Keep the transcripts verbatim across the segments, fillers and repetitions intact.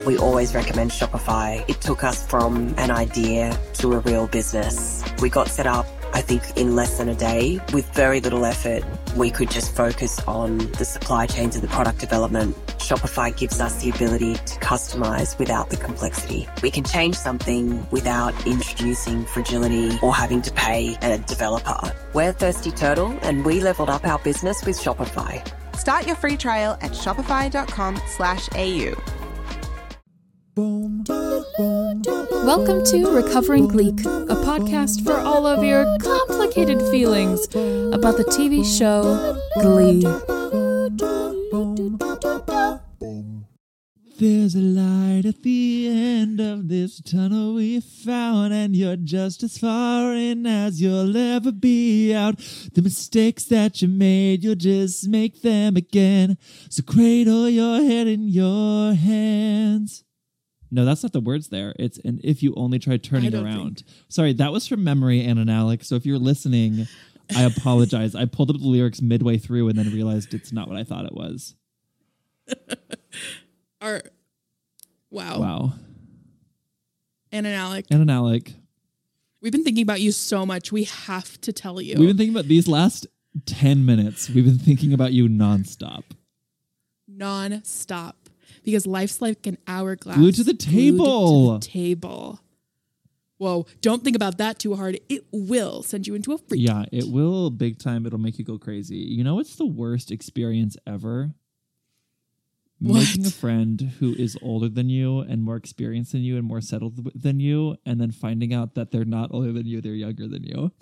We always recommend Shopify. It took us from an idea to a real business. We got set up, I think, in less than a day. With very little effort, we could just focus on the supply chains and the product development. Shopify gives us the ability to customize without the complexity. We can change something without introducing fragility or having to pay a developer. We're Thirsty Turtle, and we leveled up our business with Shopify. Start your free trial at shopify.com slash AU. Welcome to Recovering Gleek, a podcast for all of your complicated feelings about the T V show Glee. There's a light at the end of this tunnel we found, and you're just as far in as you'll ever be out. The mistakes that you made, you'll just make them again. So cradle your head in your hands. No, that's not the words there. It's and if you only try turning around. Think. Sorry, that was from memory, Anna and Alec. So if you're listening, I apologize. I pulled up the lyrics midway through and then realized it's not what I thought it was. Our, wow. Wow. Anna and Alec. Anna and Alec. We've been thinking about you so much. We have to tell you. We've been thinking about these last ten minutes. We've been thinking about you nonstop. Non-stop. Because life's like an hourglass. Glued to the table. Glued to the table. Whoa, don't think about that too hard. It will send you into a freak. Yeah, it will big time. It'll make you go crazy. You know what's the worst experience ever? What? Making a friend who is older than you and more experienced than you and more settled than you, and then finding out that they're not older than you, they're younger than you.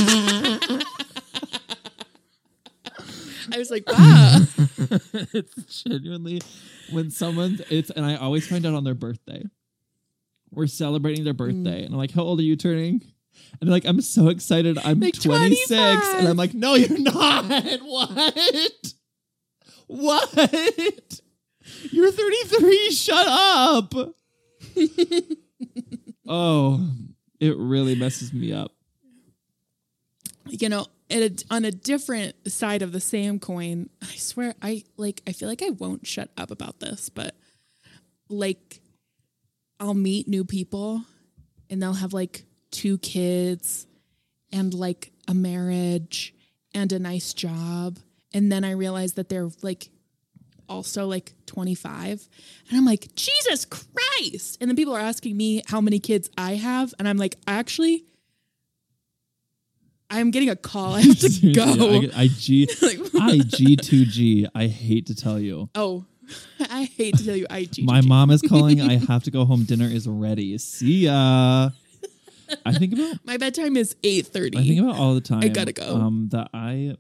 I was like, wow. It's genuinely when someone's, it's, and I always find out on their birthday. We're celebrating their birthday. Mm. And I'm like, how old are you turning? And they're like, I'm so excited. I'm like twenty-six. twenty-five. And I'm like, no, you're not. What? What? You're thirty-three. Shut up. Oh, it really messes me up. You know, at a, on a different side of the same coin, I swear, I like, I feel like I won't shut up about this, but like, I'll meet new people and they'll have like two kids and like a marriage and a nice job. And then I realize that they're like also like twenty-five. And I'm like, Jesus Christ. And then people are asking me how many kids I have. And I'm like, actually, I'm getting a call. I have to go. I, I G like, I G two G. I hate to tell you. Oh, I hate to tell you. I G. My mom is calling. I have to go home. Dinner is ready. See ya. I think about my bedtime is eight thirty. I think about all the time. I gotta go. Um, that I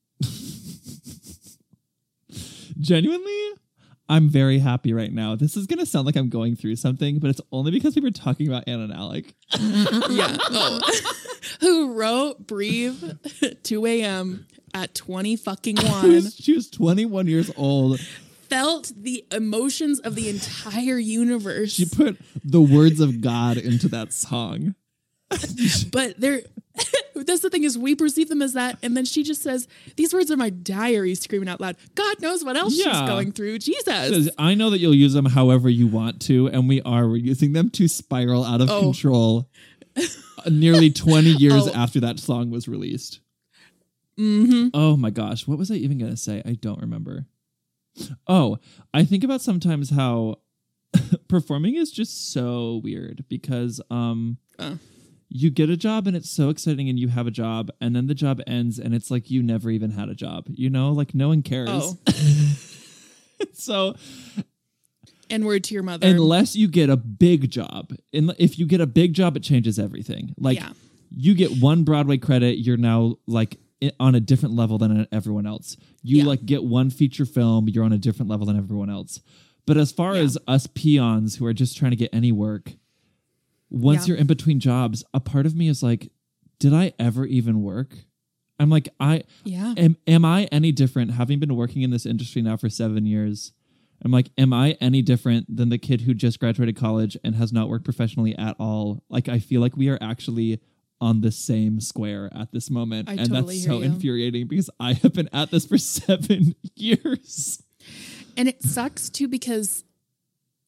genuinely, I'm very happy right now. This is gonna sound like I'm going through something, but it's only because we were talking about Anna and Alec. Yeah. Oh. Who wrote Breathe two a.m. at twenty fucking one. She was twenty-one years old. Felt the emotions of the entire universe. She put the words of God into that song. But they're that's the thing is we perceive them as that, and then she just says, these words are my diary, screaming out loud. God knows what else yeah. she's going through. Jesus. Says, I know that you'll use them however you want to, and we are. We're using them to spiral out of oh. control. Nearly twenty years oh. after that song was released. Mm-hmm. Oh my gosh. What was I even going to say? I don't remember. Oh, I think about sometimes how performing is just so weird because um, uh. you get a job and it's so exciting and you have a job and then the job ends and it's like you never even had a job. You know, like no one cares. Oh. So... And word to your mother. Unless you get a big job. If you get a big job, it changes everything. Like yeah. you get one Broadway credit, you're now like on a different level than everyone else. You yeah. like get one feature film, you're on a different level than everyone else. But as far yeah. as us peons who are just trying to get any work, once yeah. you're in between jobs, a part of me is like, did I ever even work? I'm like, I yeah. am, am I any different having been working in this industry now for seven years? I'm like, am I any different than the kid who just graduated college and has not worked professionally at all? Like, I feel like we are actually on the same square at this moment. I and totally that's so hear you. infuriating because I have been at this for seven years. And it sucks too because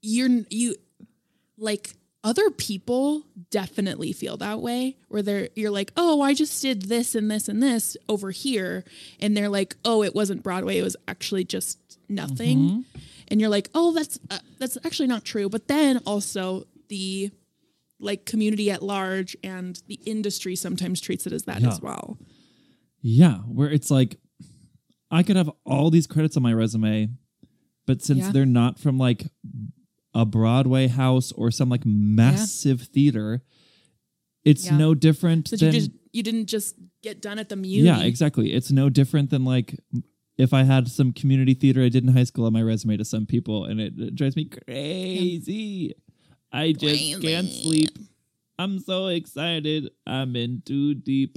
you're you like other people definitely feel that way where they're you're like, oh, I just did this and this and this over here, and they're like, oh, it wasn't Broadway, it was actually just nothing. Mm-hmm. And you're like, oh, that's uh, that's actually not true. But then also the like community at large and the industry sometimes treats it as that yeah. as well. Yeah, where it's like I could have all these credits on my resume, but since yeah. they're not from like a Broadway house or some like massive yeah. theater, it's yeah. no different so than... You, just, you didn't just get done at the Muni. Yeah, exactly. It's no different than like if I had some community theater I did in high school on my resume to some people, and it, it drives me crazy. Yeah. I just crazy. can't sleep. I'm so excited. I'm in too deep.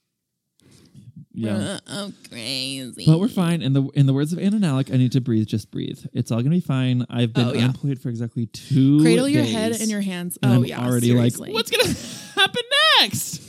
Yeah, I'm crazy. But we're fine. In the in the words of Anna Nalick, I need to breathe. Just breathe. It's all gonna be fine. I've been oh, yeah. unemployed for exactly two. Cradle days, your head in your hands. And oh I'm yeah, already seriously. like, what's gonna happen next?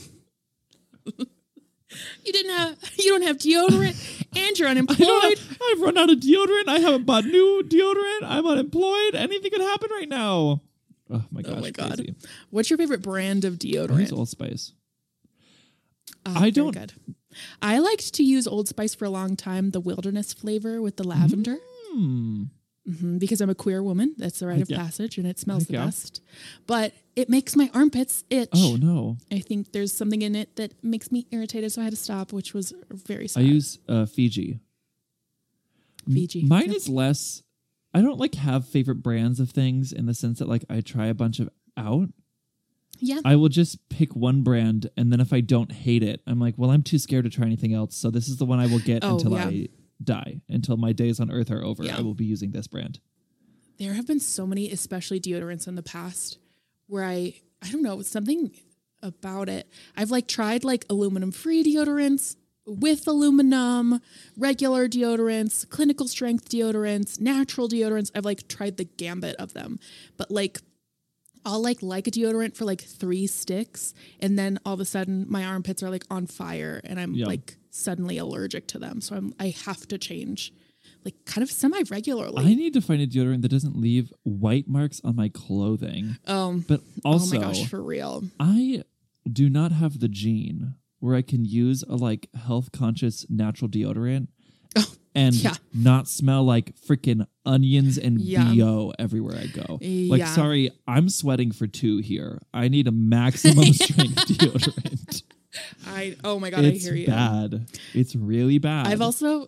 You didn't have. You don't have deodorant, and you're unemployed. I've run out of deodorant. I haven't bought new deodorant. I'm unemployed. Anything could happen right now. Oh my gosh! Oh my god! Crazy. What's your favorite brand of deodorant? I use Old Spice. Oh, I don't. Good. I liked to use Old Spice for a long time, the wilderness flavor with the lavender. Mm. Mm-hmm, because I'm a queer woman. That's the rite of yeah. passage, and it smells the yeah. best. But it makes my armpits itch. Oh, no. I think there's something in it that makes me irritated, so I had to stop, which was very sad. I use uh, Fiji. Fiji. M- mine yep. is less... I don't, like, have favorite brands of things in the sense that, like, I try a bunch of out. Yeah. I will just pick one brand, and then if I don't hate it, I'm like, well, I'm too scared to try anything else, so this is the one I will get oh, until yeah. I die. Until my days on Earth are over, yeah. I will be using this brand. There have been so many, especially deodorants in the past, where I, I don't know, something about it. I've, like, tried, like, aluminum-free deodorants, with aluminum, regular deodorants, clinical strength deodorants, natural deodorants. I've, like, tried the gambit of them. But, like, I'll like like a deodorant for like three sticks, and then all of a sudden my armpits are like on fire, and I'm yeah. like suddenly allergic to them. So I'm I have to change, like kind of semi regularly. I need to find a deodorant that doesn't leave white marks on my clothing. Um, but also, oh my gosh, for real, I do not have the gene where I can use a like health conscious natural deodorant. Oh. And yeah. not smell like freaking onions and yeah. B O everywhere I go. Like, yeah. sorry, I'm sweating for two here. I need a maximum strength deodorant. I oh my god, it's I hear you. It's bad. It's really bad. I've also,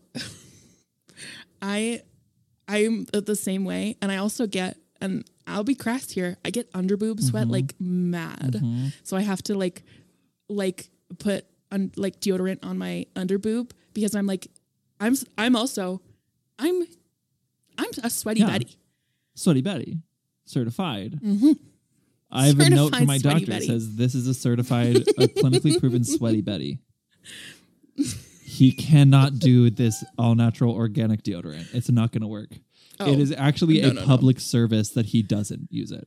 I, I'm the same way, and I also get, and I'll be crass here. I get underboob sweat mm-hmm. like mad, mm-hmm. so I have to like, like put un, like deodorant on my underboob because I'm like. I'm I'm also I'm I'm a sweaty yeah. Betty. Sweaty Betty. Certified. Mm-hmm. I have certified a note from my doctor Betty. that says this is a certified a clinically proven sweaty Betty. He cannot do this all natural organic deodorant. It's not going to work. Oh, it is actually no, a no, public no. service that he doesn't use it.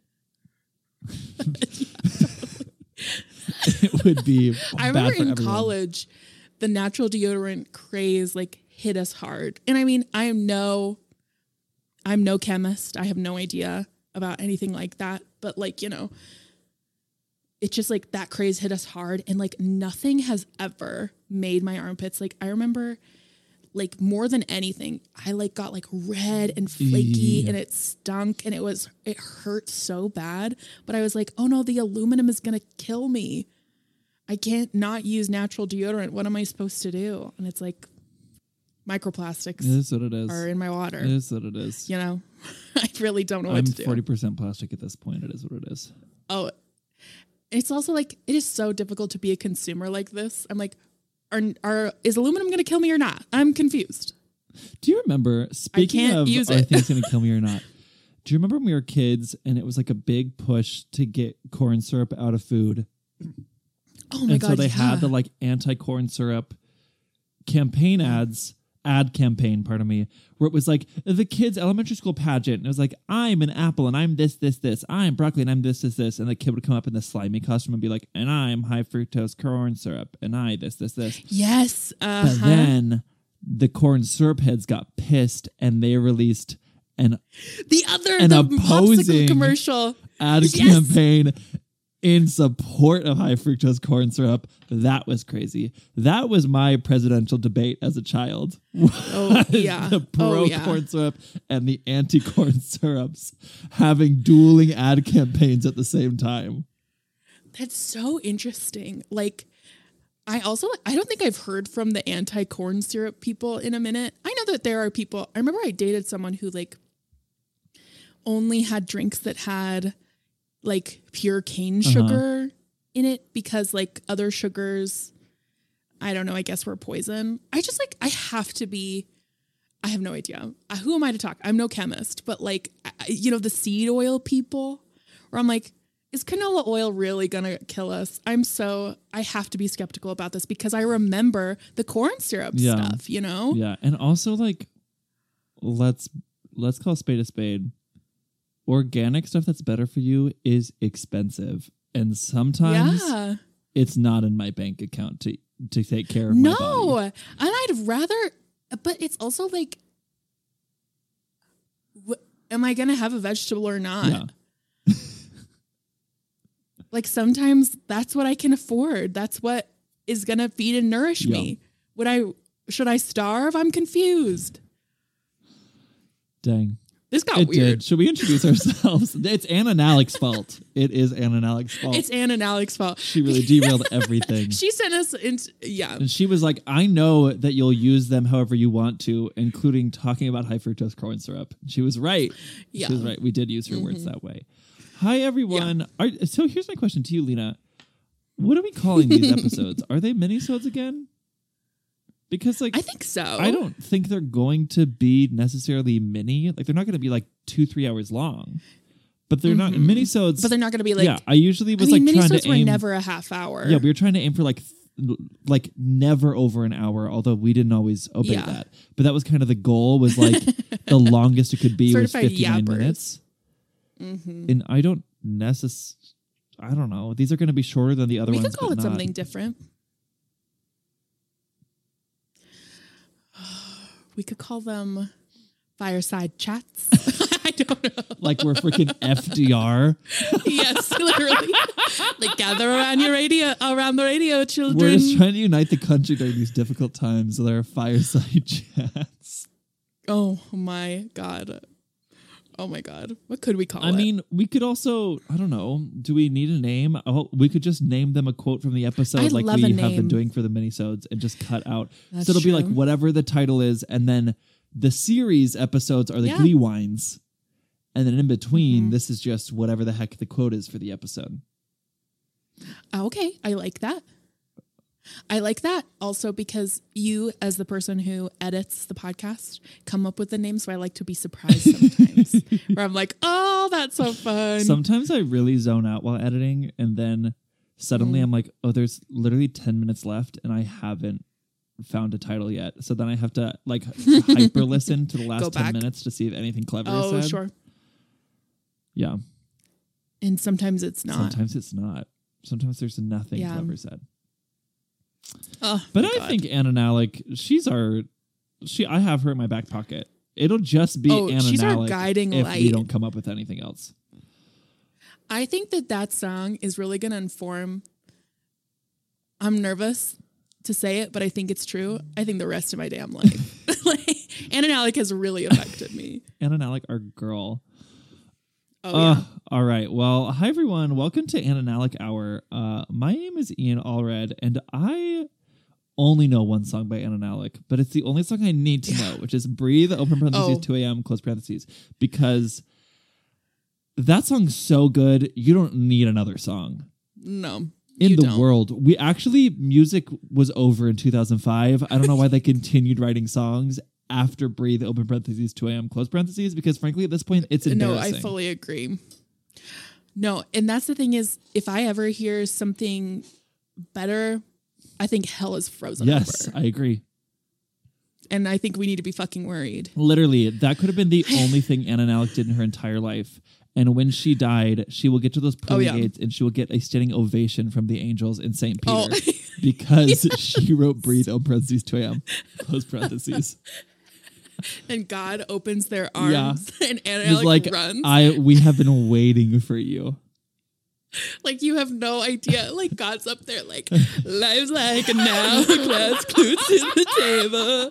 It would be I bad remember for in everyone. college the natural deodorant craze like hit us hard. And I mean, I am no, I'm no chemist. I have no idea about anything like that. But like, you know, it's just like that craze hit us hard. And like nothing has ever made my armpits. Like I remember like more than anything, I like got like red and flaky yeah. and it stunk and it was, it hurt so bad. But I was like, oh no, the aluminum is going to kill me. I can't not use natural deodorant. What am I supposed to do? And it's like, microplastics it is what it is. are in my water. It is what it is. You know, I really don't know I'm what to do. forty percent plastic at this point. It is what it is. Oh, it's also like, it is so difficult to be a consumer like this. I'm like, are, are is aluminum going to kill me or not? I'm confused. Do you remember, speaking can't of use are it. things going to kill me or not, do you remember when we were kids and it was like a big push to get corn syrup out of food? Oh my and God, so they yeah. had the like anti-corn syrup campaign ads, ad campaign, pardon me, where it was like the kids' elementary school pageant. And it was like, I'm an apple and I'm this, this, this. I'm broccoli and I'm this, this, this. And the kid would come up in the slimy costume and be like, and I'm high fructose corn syrup and I this, this, this. Yes. Uh-huh. But then the corn syrup heads got pissed and they released an The other, an the opposing popsicle commercial. ad Yes. campaign in support of high fructose corn syrup. That was crazy. That was my presidential debate as a child. Oh, yeah. The pro Oh, yeah. corn syrup and the anti corn syrups having dueling ad campaigns at the same time. That's so interesting. Like, I also, I don't think I've heard from the anti-corn syrup people in a minute. I know that there are people, I remember I dated someone who like only had drinks that had like pure cane sugar in it because like other sugars, I don't know, I guess were poison. I just like, I have to be, I have no idea. Uh, who am I to talk? I'm no chemist, but like, I, you know, the seed oil people where I'm like, is canola oil really going to kill us? I'm so, I have to be skeptical about this because I remember the corn syrup Yeah. stuff, you know? Yeah. And also like, let's, let's call a spade a spade. Organic stuff that's better for you is expensive. And sometimes Yeah. it's not in my bank account to, to take care of my No. body. And I'd rather, but it's also like, wh- am I going to have a vegetable or not? Yeah. Like sometimes that's what I can afford. That's what is going to feed and nourish Yeah. me. Would I, should I starve? I'm confused. Dang. This got It weird. did. Should we introduce ourselves? It's Ann and Alec's fault. It is Ann and Alec's fault. It's Ann and Alex's fault. She really derailed everything. She sent us into, yeah. And she was like, I know that you'll use them however you want to, including talking about high fructose corn syrup. She was right. Yeah. She was right. We did use her words that way. Hi, everyone. Are, so here's my question to you, Lena. What are we calling these episodes? Are they minisodes again? Because like I think so. I don't think they're going to be necessarily mini. Like they're not going to be like two, three hours long. But they're not minisodes. But they're not going to be like, yeah, I usually I was mean, like trying minisodes to were aim. never a half hour. Yeah, we were trying to aim for like th- like never over an hour, although we didn't always obey Yeah. that. But that was kind of the goal, was like the longest it could be was Certified fifty-nine yappers. minutes. Mm-hmm. And I don't necess I don't know. These are going to be shorter than the other We ones. could call but it not- something different. We could call them fireside chats. I don't know. Like we're freaking F D R. Yes, literally. Like gather around your radio, around the radio, children. We're just trying to unite the country during these difficult times with our fireside chats. Oh my god. Oh my god. What could we call I it? mean, we could also, I don't know, do we need a name? Oh, we could just name them a quote from the episode I like love we a have been name. doing for the minisodes and just cut out. That's so it'll be like true. whatever the title is, and then the series episodes are the Yeah. Glee Wines. And then in between, Mhm. this is just whatever the heck the quote is for the episode. Oh, okay, I like that. I like that also because you, as the person who edits the podcast, come up with the name. So I like to be surprised sometimes where I'm like, oh, that's so fun. Sometimes I really zone out while editing, and then suddenly Mm. I'm like, oh, there's literally ten minutes left, and I haven't found a title yet. So then I have to like hyper listen to the Go last ten back. minutes to see if anything clever oh, is said. sure. Yeah. And sometimes it's not. Sometimes it's not. Sometimes there's nothing Yeah. clever said. Oh, But my I God. think Ann and Alec, she's our she I have her in my back pocket. It'll just be Oh, Ann she's and our Alec guiding if we light. don't come up with anything else. I think that that song is really going to inform. I'm nervous to say it, but I think it's true. I think the rest of my damn life. Like, Ann and Alec has really affected me. Ann and Alec are girl. Oh, Uh, yeah. all right. Well, hi everyone. Welcome to Ann and Alec Hour. Uh, my name is Ian Allred, and I only know one song by Ann and Alec, but it's the only song I need to know, which is "Breathe." Open parentheses, Oh. two a.m. close parentheses, because that song's so good. You don't need another song No. in you the don't. world. We actually music was over in two thousand five. I don't know why they continued writing songs after "Breathe." Open parentheses, two a.m. close parentheses, because frankly, at this point, it's embarrassing. No, I fully agree. No, and that's the thing is, if I ever hear something better, I think hell is frozen Yes, over. I agree. And I think we need to be fucking worried. Literally, that could have been the only thing Ann and Alec did in her entire life. And when she died, she will get to those pearly Oh, yeah. gates and she will get a standing ovation from the angels in Saint Peter Oh. because she wrote "Breathe." Open parentheses, two a.m. close parentheses. And God opens their arms and Anna He's like, like, runs. I we have been waiting for you. Like you have no idea. Like God's up there like, life's like an hourglass glued to the table.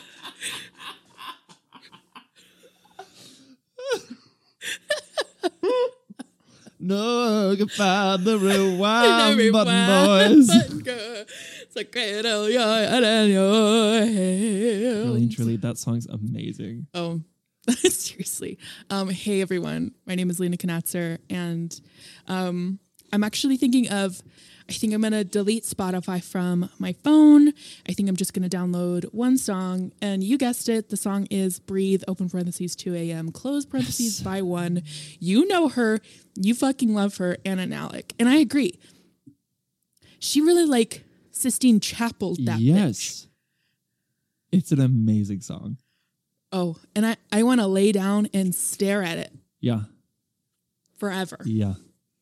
No, you can find the rewind Every button, one boys. button, girl. It's like cradle your head in your hands. Really and truly, that song's amazing. Oh, seriously. Um, hey, everyone. My name is Lena Knatzer, and um, I'm actually thinking of, I think I'm going to delete Spotify from my phone. I think I'm just going to download one song, and you guessed it. The song is Breathe, open parentheses, two a.m., close parentheses, by one. You know her. You fucking love her, Anna Nalick. And I agree. She really, like, Sistine Chapel that Yes. bitch. It's an amazing song. Oh, and I, I want to lay down and stare at it Yeah. forever. Yeah.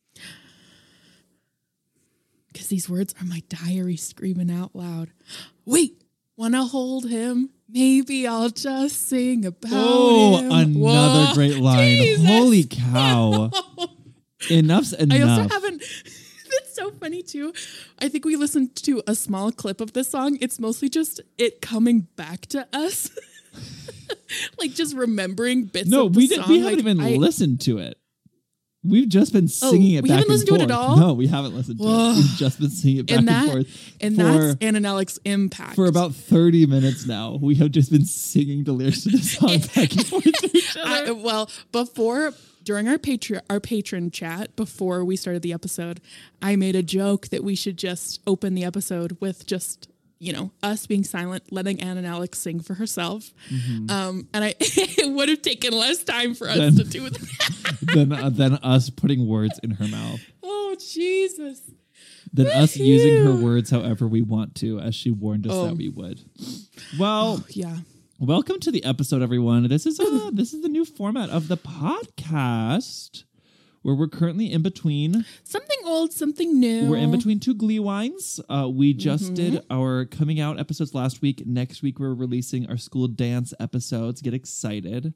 Because these words are my diary screaming out loud. Wait, want to hold him? Maybe I'll just sing about Oh, him. another Whoa, great line. Jesus. Holy cow. Enough's enough. I also haven't... It's so funny, too. I think we listened to a small clip of this song. It's mostly just it coming back to us. Like, just remembering bits no, of the we song. did, we haven't like, even I, listened to it. We've just been singing Oh, it we back haven't and listened to forth. it at all? No, we haven't listened to Whoa. it. We've just been singing it back and, and, that, forth. and for, that's Anna Nalick's impact. For about thirty minutes now, we have just been singing the lyrics to the song back and forth to each other. I, well, before... During our patron our patron chat before we started the episode, I made a joke that we should just open the episode with just, you know, us being silent, letting Anna Nalick sing for herself. Mm-hmm. Um, and I it would have taken less time for us Then- to do that. than, uh, than us putting words in her mouth. Oh, Jesus. Than us Woohoo. using her words however we want to, as she warned us Oh. that we would. Well, Yeah. welcome to the episode, everyone. This is uh, this is the new format of the podcast, where we're currently in between. Something old, something new. We're in between two Glee wines. Uh, we just Mm-hmm. did our coming out episodes last week. Next week, we're releasing our school dance episodes. Get excited!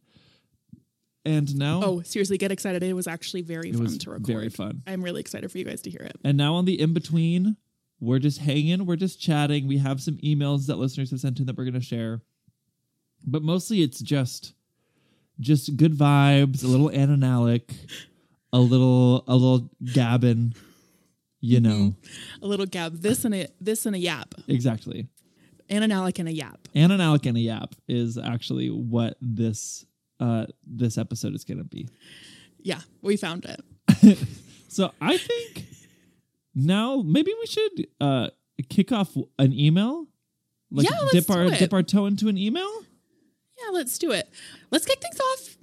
And now, Oh, seriously, get excited. It was actually very it fun was to record. very fun. I'm really excited for you guys to hear it. And now on the in between, we're just hanging. We're just chatting. We have some emails that listeners have sent in that we're going to share. But mostly it's just just good vibes, a little Anna Nalick, a little a little gabbing, you know. A little gab. This and a this and a yap. Exactly. Anna Nalick and a yap. Anna Nalick and a yap is actually what this uh this episode is going to be. Yeah, we found it. So I think now maybe we should uh kick off an email. Like Yeah, let's dip do our it. dip our toe into an email. Yeah, let's do it. Let's kick things off.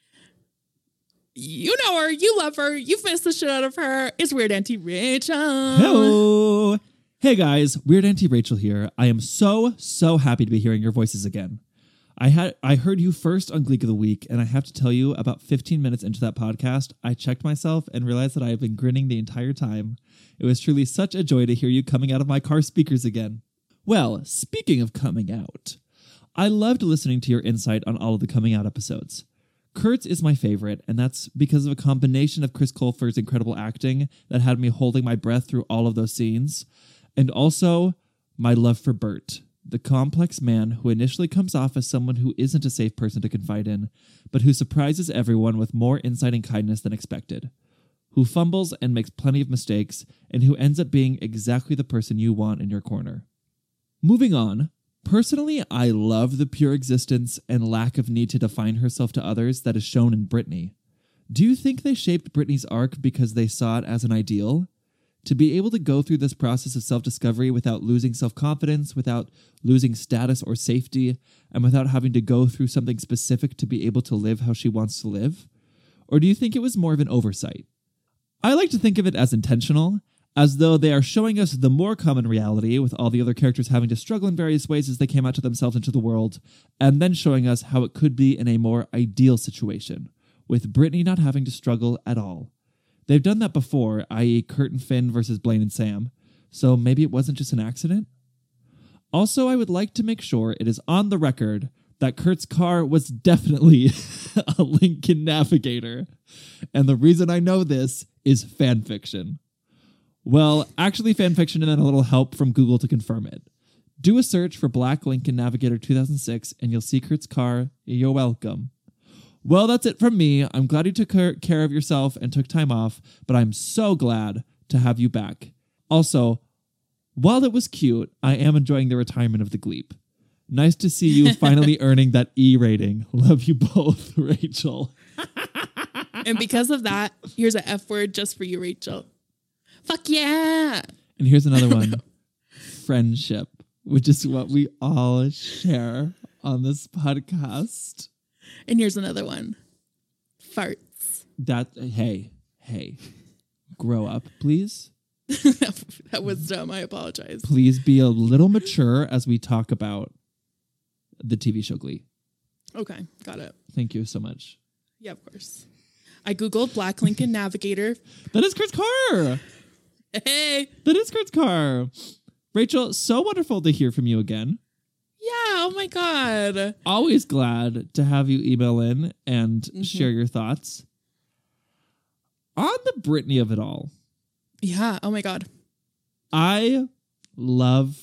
You know her. You love her. You've missed the shit out of her. It's Weird Auntie Rachel. Hello. Hey guys, Weird Auntie Rachel here. I am so, so happy to be hearing your voices again. I had I heard you first on Gleek of the Week, and I have to tell you, about fifteen minutes into that podcast, I checked myself and realized that I have been grinning the entire time. It was truly such a joy to hear you coming out of my car speakers again. Well, speaking of coming out, I loved listening to your insight on all of the coming out episodes. Kurt's is my favorite, and that's because of a combination of Chris Colfer's incredible acting that had me holding my breath through all of those scenes, and also my love for Bert, the complex man who initially comes off as someone who isn't a safe person to confide in, but who surprises everyone with more insight and kindness than expected, who fumbles and makes plenty of mistakes, and who ends up being exactly the person you want in your corner. Moving on, personally, I love the pure existence and lack of need to define herself to others that is shown in Brittany. Do you think they shaped Brittany's arc because they saw it as an ideal? To be able to go through this process of self-discovery without losing self-confidence, without losing status or safety, and without having to go through something specific to be able to live how she wants to live? Or do you think it was more of an oversight? I like to think of it as intentional, as though they are showing us the more common reality, with all the other characters having to struggle in various ways as they came out to themselves into the world, and then showing us how it could be in a more ideal situation, with Brittany not having to struggle at all. They've done that before, that is. Kurt and Finn versus Blaine and Sam, so maybe it wasn't just an accident? Also, I would like to make sure it is on the record that Kurt's car was definitely a Lincoln Navigator. And the reason I know this is fan fiction. Well, actually fan fiction and then a little help from Google to confirm it. Do a search for Black Lincoln Navigator two thousand six and you'll see Kurt's car. You're welcome. Well, that's it from me. I'm glad you took care of yourself and took time off, but I'm so glad to have you back. Also, while it was cute, I am enjoying the retirement of the Gleep. Nice to see you finally earning that E rating. Love you both, Rachel. And because of that, here's an F word just for you, Rachel. Fuck yeah. And here's another one. Friendship, which is what we all share on this podcast. And here's another one. Farts. That, hey, hey, grow up, please. That was dumb. I apologize. Please be a little mature as we talk about the T V show Glee. Okay, got it. Thank you so much. Yeah, of course. I Googled Black Lincoln Navigator. That is Kurt's car. Hey. That is Kurt's car. Rachel, so wonderful to hear from you again. Yeah, oh my God. Always glad to have you email in and mm-hmm. share your thoughts. On the Britney of it all. Yeah, oh my God. I love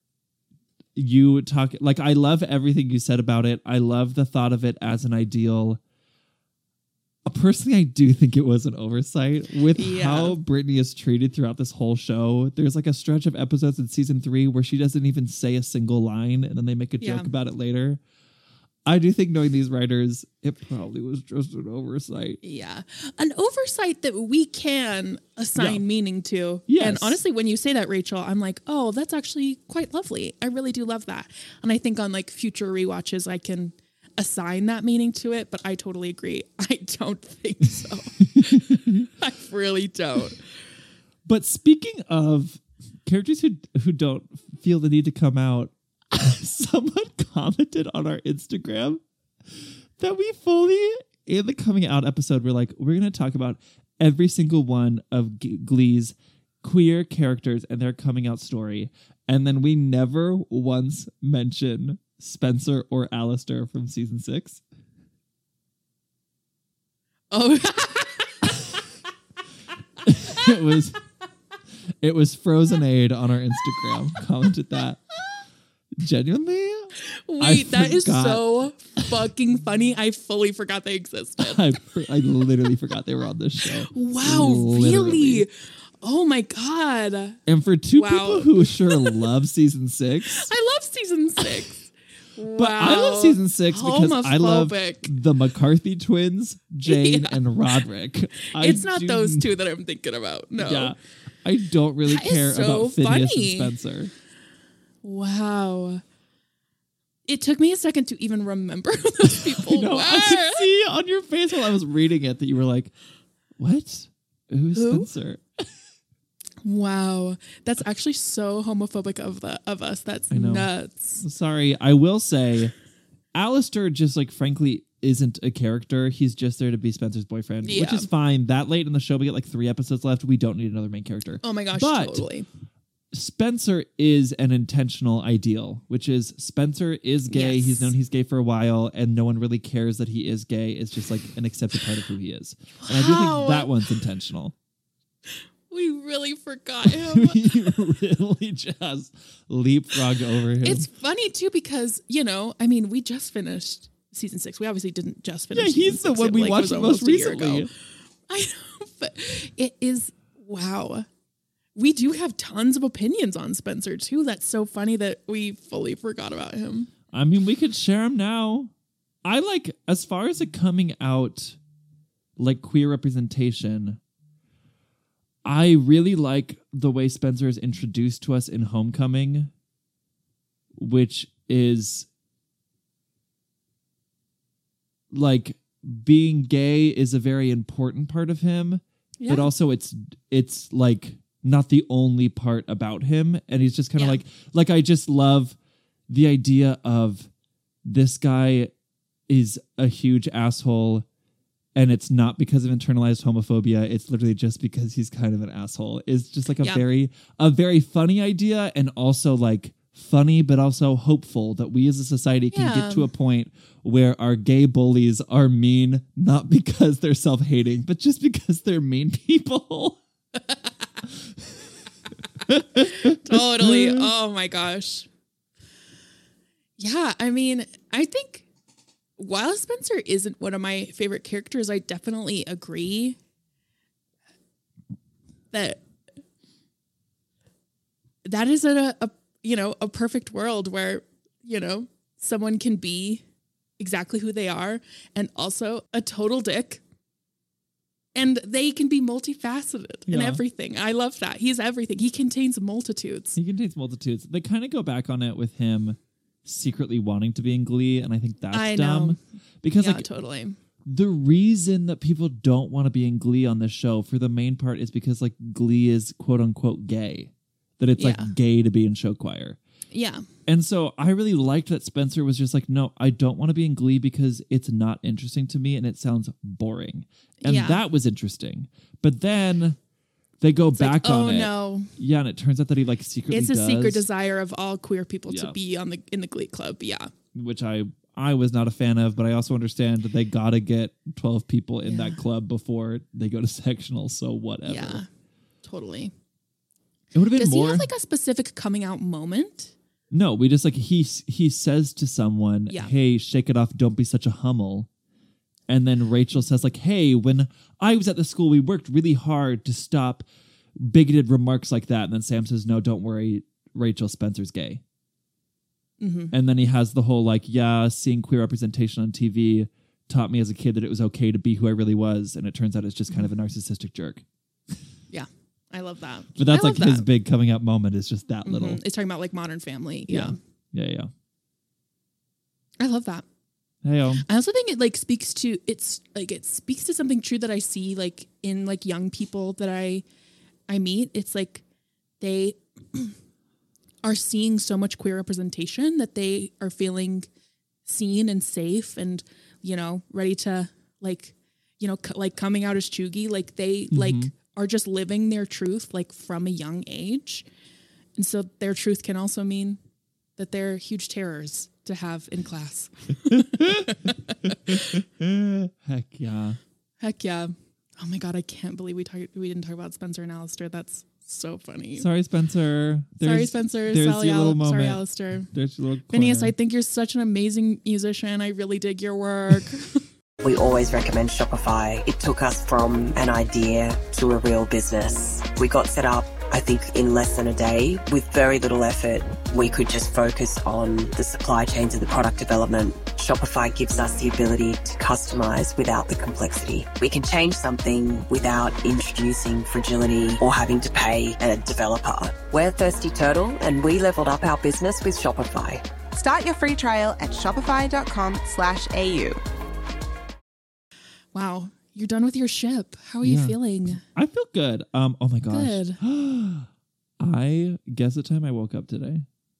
you talking, like, I love everything you said about it. I love the thought of it as an ideal. Personally, I do think it was an oversight with yeah. how Britney is treated throughout this whole show. There's like a stretch of episodes in season three where she doesn't even say a single line and then they make a joke yeah. about it later. I do think knowing these writers, it probably was just an oversight. Yeah. An oversight that we can assign yeah. meaning to. Yes. And honestly, when you say that, Rachel, I'm like, oh, that's actually quite lovely. I really do love that. And I think on like future rewatches, I can assign that meaning to it, but I totally agree. I don't think so. I really don't. But speaking of characters who who don't feel the need to come out, someone commented on our Instagram that we fully, in the coming out episode, we're like, we're going to talk about every single one of G- Glee's queer characters and their coming out story. And then we never once mention Spencer or Alistair from season six. Oh, it was it was Frozenaid on our Instagram commented that. Genuinely, wait, that is so fucking funny. I fully forgot they existed. I, I literally forgot they were on this show. Wow, literally. Really? Oh my God. And for two wow. people who sure love season six. I love season six. But wow. I love season six because Homophobic. I love the McCarthy twins, Jane yeah. and Roderick. I it's not do, those two that I'm thinking about. No. Yeah. I don't really that care so about Phineas funny. and Spencer. Wow. It took me a second to even remember who those people know, were. I could see on your face while I was reading it that you were like, what? Who's Who? Spencer? Wow. That's actually so homophobic of the of us. That's nuts. Sorry. I will say, Alistair just, like, frankly, isn't a character. He's just there to be Spencer's boyfriend, yeah. which is fine. That late in the show, we get like three episodes left. We don't need another main character. Oh my gosh, but totally. Spencer is an intentional ideal, which is Spencer is gay. Yes. He's known he's gay for a while, and no one really cares that he is gay. It's just like an accepted part of who he is. Wow. And I do think that one's intentional. We really forgot him. We really just leapfrogged over him. It's funny, too, because, you know, I mean, we just finished season six. We obviously didn't just finish Yeah, he's the six. one It, we like, watched was most almost a year recently. ago. I know, but it is, wow. We do have tons of opinions on Spencer, too. That's so funny that we fully forgot about him. I mean, we could share him now. I like, as far as a coming out, like, queer representation, I really like the way Spencer is introduced to us in Homecoming, which is, like, being gay is a very important part of him, yeah. but also it's, it's, like, not the only part about him. And he's just kind of yeah. like, like, I just love the idea of this guy is a huge asshole and it's not because of internalized homophobia. It's literally just because he's kind of an asshole. It's just like a yeah. very, a very funny idea and also like funny, but also hopeful that we as a society can Yeah. get to a point where our gay bullies are mean, not because they're self-hating, but just because they're mean people. Totally. Oh my gosh. Yeah, I mean, I think while Spencer isn't one of my favorite characters, I definitely agree that that is a, a you know, a perfect world where, you know, someone can be exactly who they are and also a total dick. And they can be multifaceted in Yeah. everything. I love that. He's everything. He contains multitudes. He contains multitudes. They kind of go back on it with him secretly wanting to be in Glee, and I think that's I dumb. know. Because Yeah, like totally. the reason that people don't want to be in Glee on this show for the main part is because like Glee is quote unquote gay. That it's Yeah. like gay to be in show choir. Yeah. And so I really liked that Spencer was just like, no, I don't want to be in Glee because it's not interesting to me and it sounds boring. And Yeah. that was interesting. But then they go It's back like, on oh it. no. Yeah, and it turns out that he like secretly It's a does, secret desire of all queer people Yeah. to be on the in the Glee Club. Yeah. which I I was not a fan of, but I also understand that they gotta get twelve people in Yeah. that club before they go to sectional, so whatever. Yeah. Totally. It would have been Does more he have like a specific coming out moment? No, we just like he he says to someone, Yeah. "Hey, shake it off, don't be such a hummel." And then Rachel says like, "Hey, when I was at the school, we worked really hard to stop bigoted remarks like that." And then Sam says, "No, don't worry, Rachel, Spencer's gay." Mm-hmm. And then he has the whole like, "Yeah, seeing queer representation on T V taught me as a kid that it was okay to be who I really was." And it turns out it's just kind of a narcissistic jerk. Yeah. I love that. But that's I like love his that. big coming out moment is just that little. Mhm. It's talking about like Modern Family. Yeah. Yeah, yeah. I love that. Hey, um, I also think it like speaks to it's like it speaks to something true that I see like in like young people that I I meet. It's like they are seeing so much queer representation that they are feeling seen and safe and, you know, ready to like, you know, c- like coming out as chuggy. Like they like are just living their truth like from a young age. And so their truth can also mean that they're huge terrors to have in class. heck yeah. Heck yeah. Oh my God, I can't believe we talk, we didn't talk about Spencer and Alistair. That's so funny. Sorry, Spencer. Sorry, There's- Spencer. There's Sorry, your little Al- moment. sorry, Alistair. There's your little Phineas, I corner. think you're such an amazing musician. I really dig your work. We always recommend Shopify. It took us from an idea to a real business. We got set up, I think, in less than a day with very little effort. We could just focus on the supply chains and the product development. Shopify gives us the ability to customize without the complexity. We can change something without introducing fragility or having to pay a developer. We're Thirsty Turtle and we leveled up our business with Shopify. Start your free trial at shopify.com slash AU. Wow. You're done with your ship. How are you Yeah. feeling? I feel good. Um. Oh my gosh. Good. I guess the time I woke up today.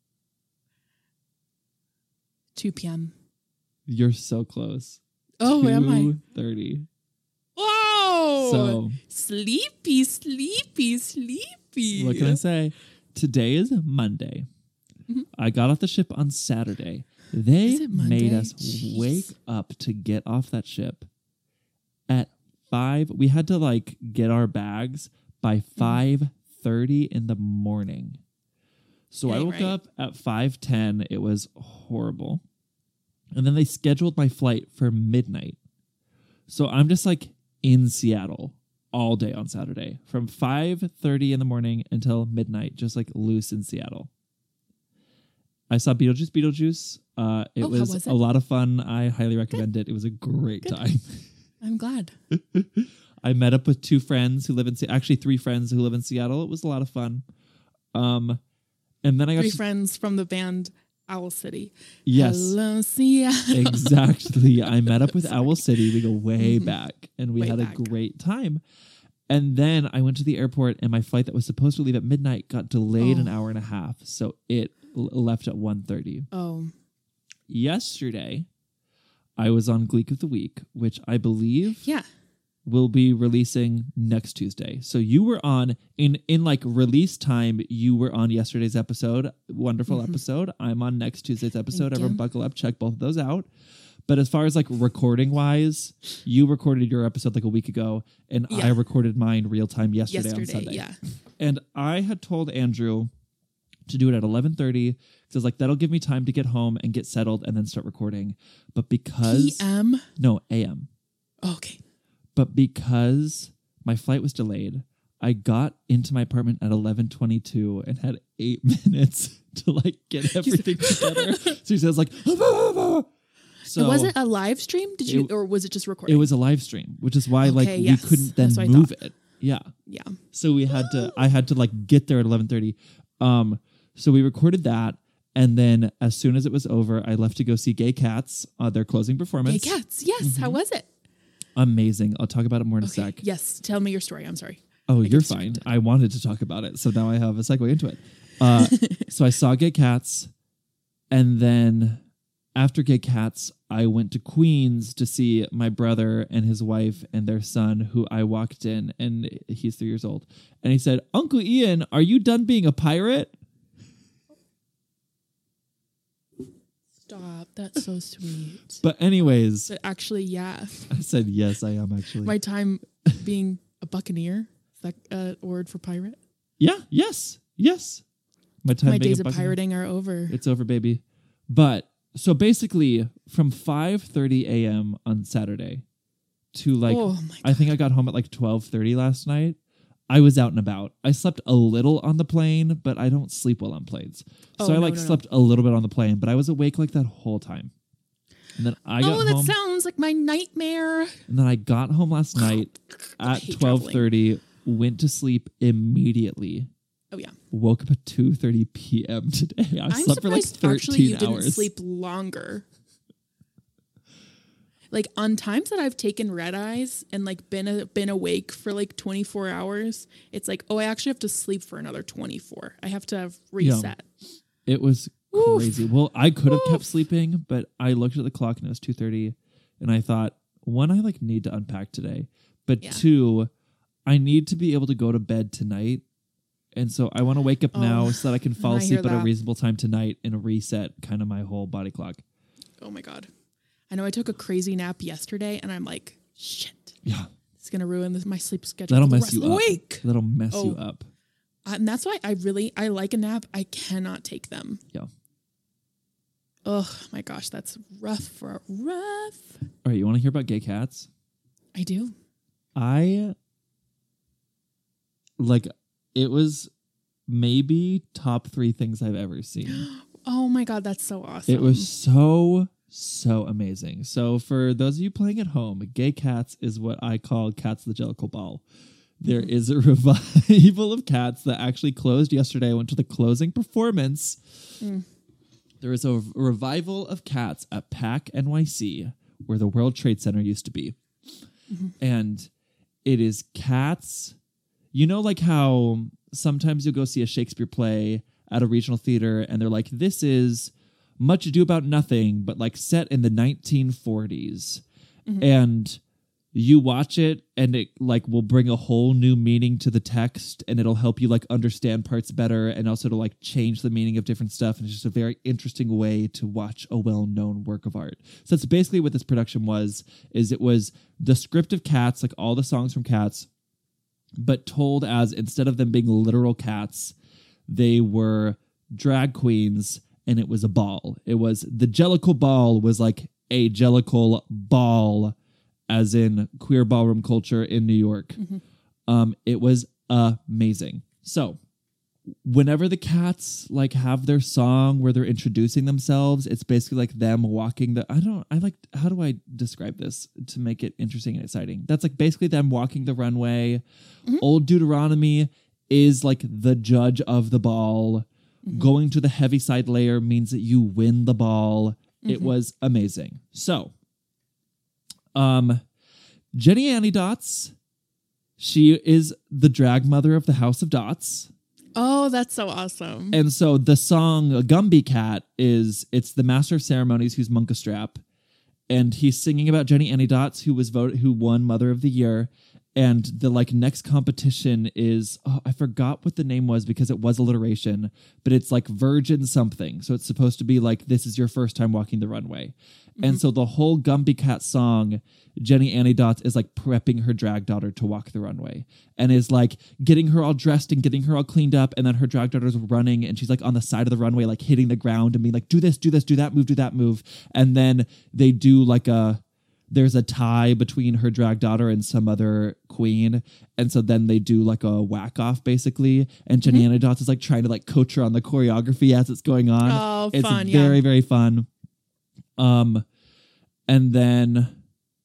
two p.m. You're so close. Oh, am I? two thirty. Whoa. So Sleepy, sleepy, sleepy. what can I say? Today is Monday. I got off the ship on Saturday. They Is it Monday? made us Jeez. wake up to get off that ship at five. We had to like get our bags by five thirty in the morning. So I Right, woke right. up at five ten. It was horrible. And then they scheduled my flight for midnight. So I'm just like in Seattle all day on Saturday from five thirty in the morning until midnight, just like loose in Seattle. I saw Beetlejuice Beetlejuice. Uh, it Oh, how was, was a it? lot of fun. I highly recommend it. It was a great time. I'm glad. I met up with two friends who live in Se- actually three friends who live in Seattle. It was a lot of fun. Um, and then I got Three to, friends from the band Owl City. yes, Hello, Seattle. exactly. I met up with Owl City. We go way Mhm. back, and we Way had back. a great time. And then I went to the airport, and my flight that was supposed to leave at midnight got delayed an Oh. hour and a half, so it l- left at one thirty. Oh, Yesterday, I was on Gleek of the Week, which I believe yeah. will be releasing next Tuesday. So you were on in in like release time. You were on yesterday's episode, wonderful mm-hmm. episode. I'm on next Tuesday's episode. Thank Everyone, you. buckle up, check both of those out. But as far as like recording wise, you recorded your episode like a week ago, and Yeah. I recorded mine real time yesterday, Yesterday, on Sunday. yeah. And I had told Andrew to do it at eleven thirty because I was like, that'll give me time to get home and get settled and then start recording. But because P M no A M. Okay. But because my flight was delayed, I got into my apartment at eleven twenty-two and had eight minutes to like get everything together. So he says like, so was it a live stream? Did you, it, or was it just recording? It was a live stream, which is why Okay, like yes. we couldn't then That's what I move thought. it. Yeah. Yeah. So we had to, I had to like get there at eleven thirty. Um, so we recorded that. And then as soon as it was over, I left to go see Gay Cats, uh, their closing performance. Gay Cats. Yes. Mm-hmm. How was it? Amazing. I'll talk about it more in Okay. a sec. Yes. Tell me your story. I'm sorry. Oh, I you're get fine. I wanted to talk about it. So now I have a segue into it. Uh, so I saw Gay Cats. And then after Gay Cats, I went to Queens to see my brother and his wife and their son, who I walked in, and he's three years old. And he said, Uncle Ian, are you done being a pirate? Stop. That's so sweet. But anyways, But actually, yeah. I said, yes, I am actually. My time being a buccaneer. Is that a word for pirate? Yeah, yes, yes. My time My being days a of buccaneer. pirating are over. It's over, baby. But so basically from five thirty a.m. on Saturday to like, Oh my I think I got home at like twelve thirty last night. I was out and about. I slept a little on the plane, but I don't sleep well on planes. So Oh, I no, like no, no. slept a little bit on the plane, but I was awake like that whole time. And then I got oh, that home. sounds like my nightmare. And then I got home last night I at hate twelve thirty, went to sleep immediately. Oh, yeah. Woke up at two thirty p.m. today. I I'm slept for like surprised thirteen actually you didn't hours. sleep longer. Like on times that I've taken red eyes and like been a, been awake for like twenty-four hours, it's like, oh, I actually have to sleep for another twenty-four. I have to reset. It was Oof. crazy. Well, I could have kept Oof. sleeping, but I looked at the clock and it was two thirty, and I thought, one, I like need to unpack today, but Yeah. two, I need to be able to go to bed tonight. And so I want to wake up Oh, now so that I can fall I hear asleep at a that. reasonable time tonight and reset kind of my whole body clock. Oh my God. I know I took a crazy nap yesterday and I'm like, shit, Yeah. it's going to ruin this, my sleep schedule. That'll for the mess rest you of the up. week. That'll mess you Oh. up. Uh, and that's why I really, I like a nap. I cannot take them. Yeah. Oh my gosh, that's rough for rough. All right. You want to hear about Gay Cats? I do. I like it was maybe top three things I've ever seen. Oh my God, that's so awesome. It was so, so amazing. So for those of you playing at home, Gay Cats is what I call Cats the Jellicle Ball. There is a revival of Cats that actually closed yesterday. I went to the closing performance. Mm. There is a revival of Cats at PAC N Y C, where the World Trade Center used to be. Mm-hmm. And it is Cats. You know, like how sometimes you'll go see a Shakespeare play at a regional theater and they're like, this is Much Ado About Nothing, but like set in the nineteen forties. Mm-hmm. And you watch it and it like will bring a whole new meaning to the text, and it'll help you like understand parts better, and also to like change the meaning of different stuff. And it's just a very interesting way to watch a well-known work of art. So that's basically what this production was, is it was the script of Cats, like all the songs from Cats, but told as, instead of them being literal cats, they were drag queens, and it was a ball. It was the Jellicle Ball was like a Jellicle ball, as in queer ballroom culture in New York. Mm-hmm. Um, it was amazing. So whenever the Cats like have their song where they're introducing themselves, it's basically like them walking the, I don't, I like, how do I describe this to make it interesting and exciting? That's like basically them walking the runway. Mm-hmm. Old Deuteronomy is like the judge of the ball. Mm-hmm. Going to the Heaviside layer means that you win the ball. Mm-hmm. It was amazing. So, um, Jenny Annie Dots, she is the drag mother of the House of Dots. Oh, that's so awesome. And so the song Gumby Cat is, it's the Master of Ceremonies, who's Monkastrap. and he's singing about Jenny Annie Dots, who was voted, who won Mother of the Year. And the like next competition is, oh, I forgot what the name was because it was alliteration, but it's like Virgin something. So it's supposed to be like, this is your first time walking the runway. Mm-hmm. And so the whole Gumby Cat song, Jenny Annie Dots is like prepping her drag daughter to walk the runway and is like getting her all dressed and getting her all cleaned up. And then her drag daughter's running and she's like on the side of the runway, like hitting the ground and being like, do this, do this, do that move, do that move. And then they do like a, there's a tie between her drag daughter and some other queen. And so then they do like a whack off basically. And Jenny mm-hmm. Annie Dots is like trying to like coach her on the choreography as it's going on. Oh, it's fun. very, yeah. very fun. Um, and then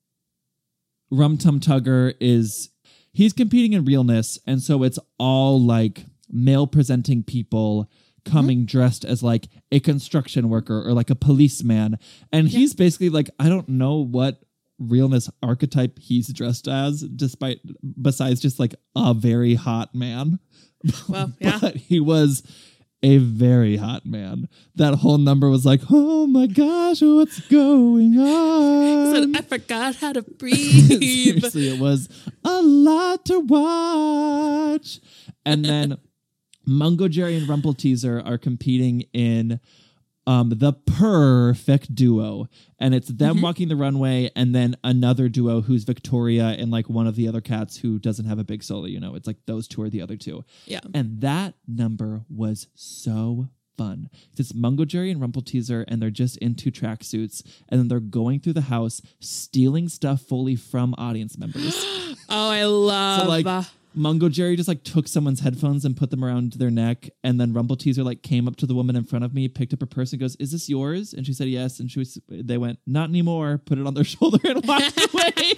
Rum Tum Tugger is, he's competing in realness. And so it's all like male presenting people coming mm-hmm. dressed as like a construction worker or like a policeman. And yeah. he's basically like, I don't know what realness archetype he's dressed as, despite besides just like a very hot man. Well, yeah. But he was a very hot man. That whole number was like, oh my gosh, what's going on? He said, I forgot how to breathe. Seriously, it was a lot to watch. And then Mungo Jerry and Rumple Teaser are competing in um, the perfect duo. And it's them mm-hmm. walking the runway and then another duo who's Victoria and like one of the other cats who doesn't have a big solo, you know. It's like those two are the other two. Yeah. And that number was so fun. It's Mungo Jerry and Rumple Teaser and they're just in two tracksuits and then they're going through the house stealing stuff fully from audience members. Oh, I love so like Mungo Jerry just like took someone's headphones and put them around their neck. And then Rumple Teaser like came up to the woman in front of me, picked up her purse and goes, is this yours? And she said, yes. And she was, they went, not anymore, put it on their shoulder and walked away.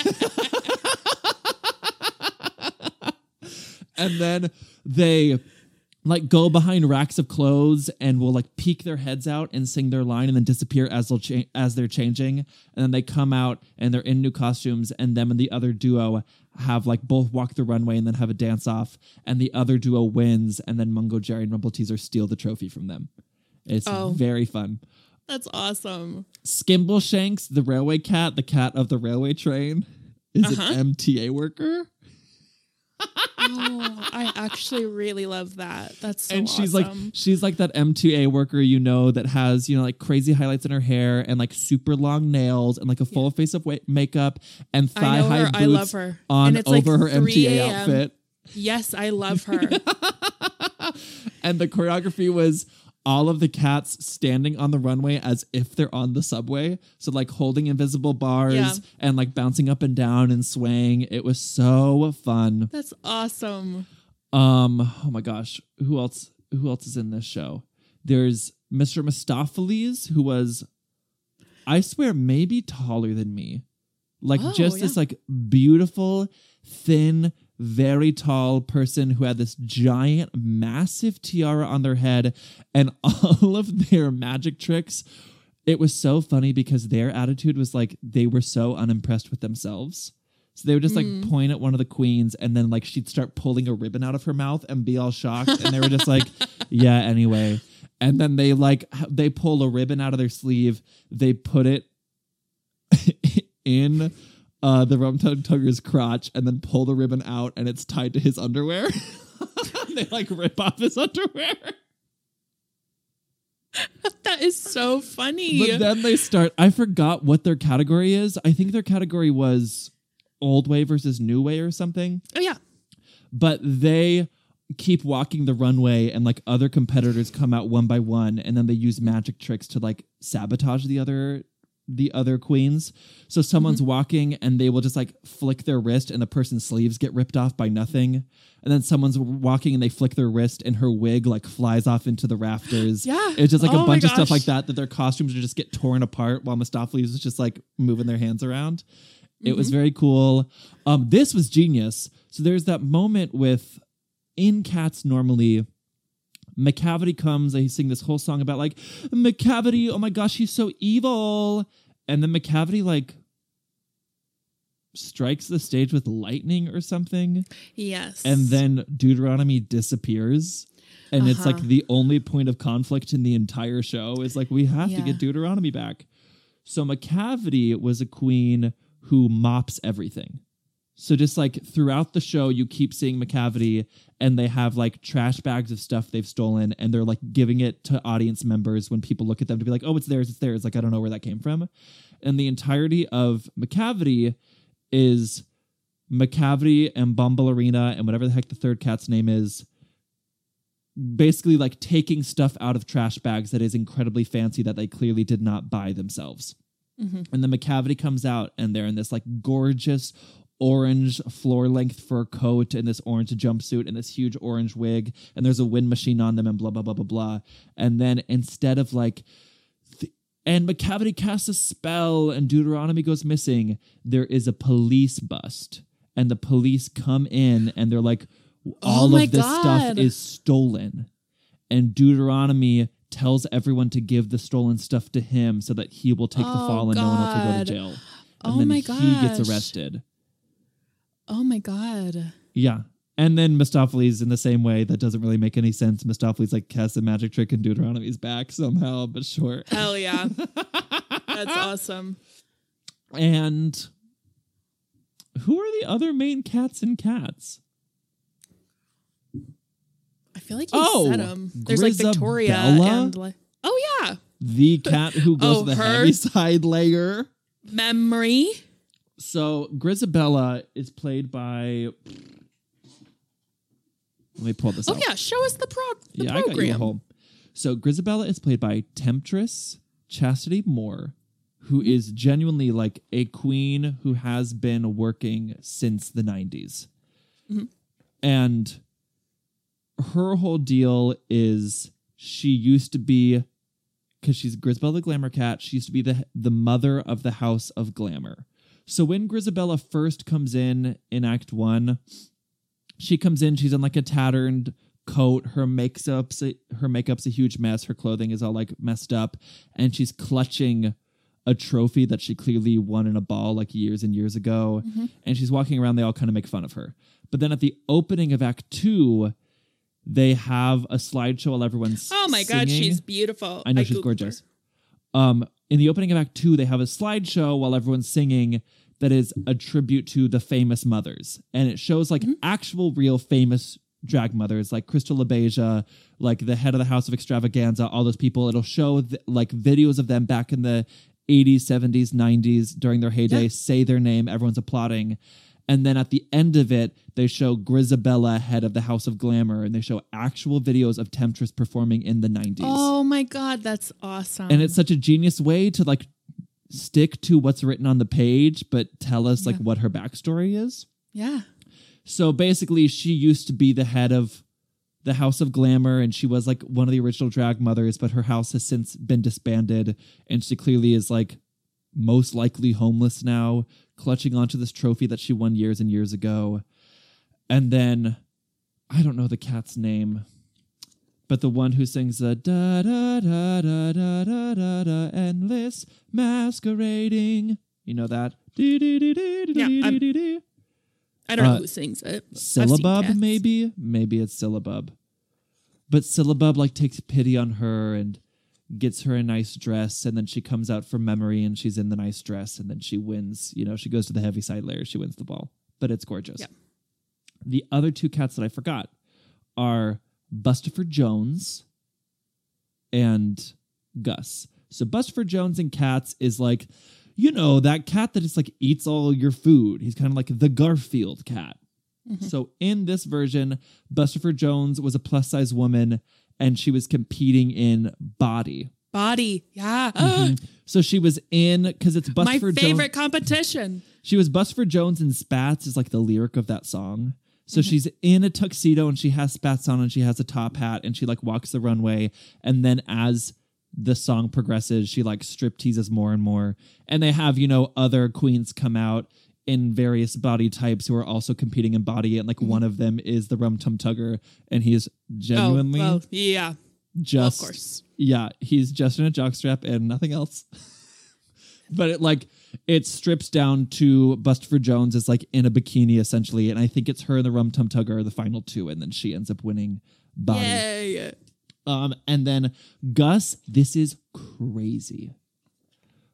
And then they like go behind racks of clothes and will like peek their heads out and sing their line and then disappear as they'll cha- as they're changing. And then they come out and they're in new costumes and them and the other duo have like both walk the runway and then have a dance off and the other duo wins and then Mungo Jerry and Rumple Teaser steal the trophy from them. It's oh, very fun. That's awesome. Skimble Shanks, the railway cat, the cat of the railway train, is uh-huh. an M T A worker. Oh, I actually really love that. That's so and she's awesome. like she's like that M T A worker, you know, that has, you know, like crazy highlights in her hair and like super long nails and like a full yeah. face of wa- makeup and thigh high boots I love her. on and it's over like her M T A a.m. outfit. Yes, I love her. And the choreography was all of the cats standing on the runway as if they're on the subway. So like holding invisible bars yeah. and like bouncing up and down and swaying. It was so fun. That's awesome. Um, oh my gosh. Who else who else is in this show? There's Mister Mistopheles, who was, I swear, maybe taller than me. Like oh, just yeah. this like beautiful, thin, very tall person who had this giant, massive tiara on their head and all of their magic tricks. It was so funny because their attitude was like they were so unimpressed with themselves. So they would just like mm. point at one of the queens and then like she'd start pulling a ribbon out of her mouth and be all shocked. And they were just like, yeah, anyway. And then they like, they pull a ribbon out of their sleeve. They put it in Uh, the Rum Tum Tugger's crotch and then pull the ribbon out and it's tied to his underwear. They like rip off his underwear. That is so funny. But then they start, I forgot what their category is. I think their category was old way versus new way or something. Oh yeah. But they keep walking the runway and like other competitors come out one by one and then they use magic tricks to like sabotage the other the other queens. So someone's mm-hmm. walking and they will just like flick their wrist and the person's sleeves get ripped off by nothing. And then someone's walking and they flick their wrist and her wig like flies off into the rafters. Yeah. It's just like oh a bunch of gosh. stuff like that, that their costumes would just get torn apart while Mistopheles is just like moving their hands around. Mm-hmm. It was very cool. Um, this was genius. So there's that moment with in Cats normally, Macavity comes and he sings this whole song about like, Macavity, oh my gosh, he's so evil. And then Macavity like strikes the stage with lightning or something. Yes. And then Deuteronomy disappears. And uh-huh. it's like the only point of conflict in the entire show is like, we have yeah. to get Deuteronomy back. So Macavity was a queen who mops everything. So just like throughout the show, you keep seeing Macavity, and they have like trash bags of stuff they've stolen, and they're like giving it to audience members when people look at them to be like, oh, it's theirs, it's theirs. Like, I don't know where that came from. And the entirety of Macavity is Macavity and Bombalurina and whatever the heck the third cat's name is, basically like taking stuff out of trash bags that is incredibly fancy that they clearly did not buy themselves. Mm-hmm. And the Macavity comes out, and they're in this like gorgeous orange floor-length fur coat and this orange jumpsuit and this huge orange wig, and there's a wind machine on them and blah, blah, blah, blah, blah. And then instead of like... Th- and Macavity casts a spell and Deuteronomy goes missing, there is a police bust. And the police come in and they're like, all oh of this God. stuff is stolen. And Deuteronomy tells everyone to give the stolen stuff to him so that he will take oh, the fall and God. no one else will go to jail. And oh then my he gosh. gets arrested. Oh my God. Yeah. And then Mistopheles, in the same way, that doesn't really make any sense. Mistopheles like casts a magic trick in Deuteronomy's back somehow, but sure. Hell yeah. That's awesome. And who are the other main cats and cats? I feel like you oh, said them. There's like Victoria Grisabella? and like, oh yeah. The cat who goes oh, to the her? Heaviside layer. Memory. So Grisabella is played by... Let me pull this Oh out. yeah, show us the, prog- the yeah, program. I got you a whole. So Grisabella is played by Temptress Chastity Moore, who Mm-hmm. is genuinely like a queen who has been working since the nineties. Mm-hmm. And her whole deal is she used to be, because she's Grisabella the Glamour Cat, she used to be the the mother of the House of Glamour. So when Grisabella first comes in in Act One, she comes in, she's in like a tattered coat, her makeup's a, her makeup's a huge mess, her clothing is all like messed up, and she's clutching a trophy that she clearly won in a ball like years and years ago, mm-hmm. and she's walking around, they all kind of make fun of her. But then at the opening of Act Two, they have a slideshow while everyone's Oh my singing. God, she's beautiful. I know I she's Googled gorgeous. her. Um, in the opening of Act Two, they have a slideshow while everyone's singing that is a tribute to the famous mothers. And it shows like mm-hmm. actual real famous drag mothers like Crystal LaBeija, like the head of the House of Extravaganza, all those people. It'll show th- like videos of them back in the eighties, seventies, nineties during their heyday, yeah. say their name, everyone's applauding. And then at the end of it, they show Grisabella, head of the House of Glamour, and they show actual videos of Temptress performing in the nineties. Oh my God, that's awesome. And it's such a genius way to like stick to what's written on the page, but tell us yeah. like what her backstory is. Yeah. So basically, she used to be the head of the House of Glamour, and she was like one of the original drag mothers, but her house has since been disbanded, and she clearly is like most likely homeless now, clutching onto this trophy that she won years and years ago. And then, I don't know the cat's name, but the one who sings the da da da da da da da da endless masquerading. You know that? Yeah, I'm, I don't know uh, who sings it. Syllabub, maybe? Maybe it's Syllabub. But Syllabub like takes pity on her and gets her a nice dress, and then she comes out for Memory and she's in the nice dress, and then she wins. You know, she goes to the Heaviside layer, she wins the ball. But it's gorgeous. Yeah. The other two cats that I forgot are Bustopher Jones and Gus. So Bustopher Jones in Cats is like, you know, that cat that just like eats all your food. He's kind of like the Garfield cat. Mm-hmm. So in this version, Bustopher Jones was a plus size woman, and she was competing in body. Body, yeah. Mm-hmm. So she was in, because it's Bustopher Jones. My favorite Jones. competition. She was Bustopher Jones in Spats is like the lyric of that song. So mm-hmm. she's in a tuxedo and she has spats on and she has a top hat and she like walks the runway. And then as the song progresses, she like strip teases more and more. And they have, you know, other queens come out in various body types who are also competing in body. And like mm-hmm. one of them is the Rum Tum Tugger, and he is genuinely. Oh, well, yeah. Just, well, of course. Yeah, he's just in a jockstrap and nothing else. But it like it strips down to Bustopher Jones is like in a bikini essentially, and I think it's her and the Rum Tum Tugger are the final two, and then she ends up winning body. Yay! Um, and then Gus, this is crazy.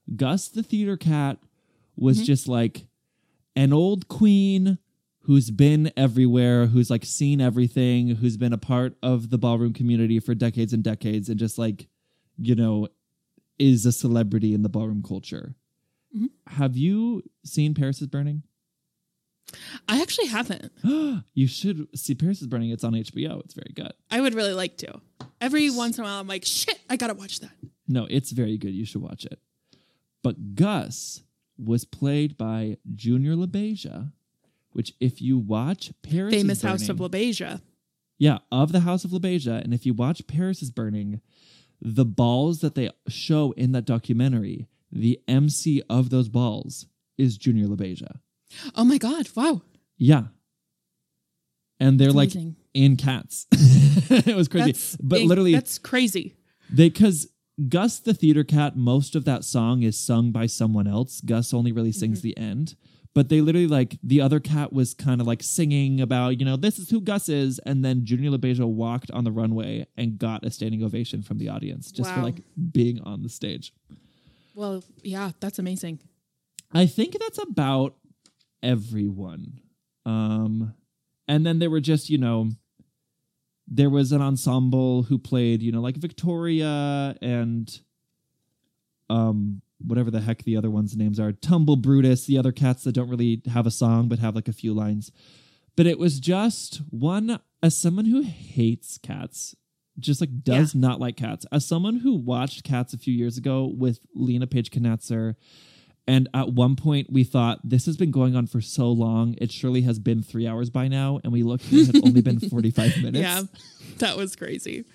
Gus the theater cat was Mm-hmm. just like an old queen who's been everywhere, who's like seen everything, who's been a part of the ballroom community for decades and decades, and just like, you know, is a celebrity in the ballroom culture. Mm-hmm. Have you seen Paris is Burning? I actually haven't. You should see Paris is Burning. It's on H B O. It's very good. I would really like to. Every once in a while, I'm like, shit, I gotta watch that. No, it's very good. You should watch it. But Gus was played by Junior LaBeija, which if you watch Paris Famous is Burning, House of LaBeija. yeah, of the House of LaBeija, and if you watch Paris is Burning, the balls that they show in that documentary, the M C of those balls is Junior LaBeija. Oh my God, wow. Yeah. And they're That's like amazing. in Cats. It was crazy. That's but big- literally, That's crazy. they, because Gus the theater cat, most of that song is sung by someone else. Gus only really sings Mm-hmm. the end. But they literally, like, the other cat was kind of like singing about, you know, this is who Gus is. And then Junior LaBeija walked on the runway and got a standing ovation from the audience just for Wow. like being on the stage. Well, yeah, that's amazing. I think that's about everyone. Um, and then there were just, you know, there was an ensemble who played, you know, like Victoria and um, whatever the heck the other ones' names are. Tumble Brutus, the other cats that don't really have a song but have like a few lines. But it was just one, as someone who hates cats, just like does Yeah. not like cats, as someone who watched Cats a few years ago with Lena Page Knatzer. And at one point, we thought, this has been going on for so long. It surely has been three hours by now. And we looked, and it had only been forty-five minutes. Yeah, that was crazy.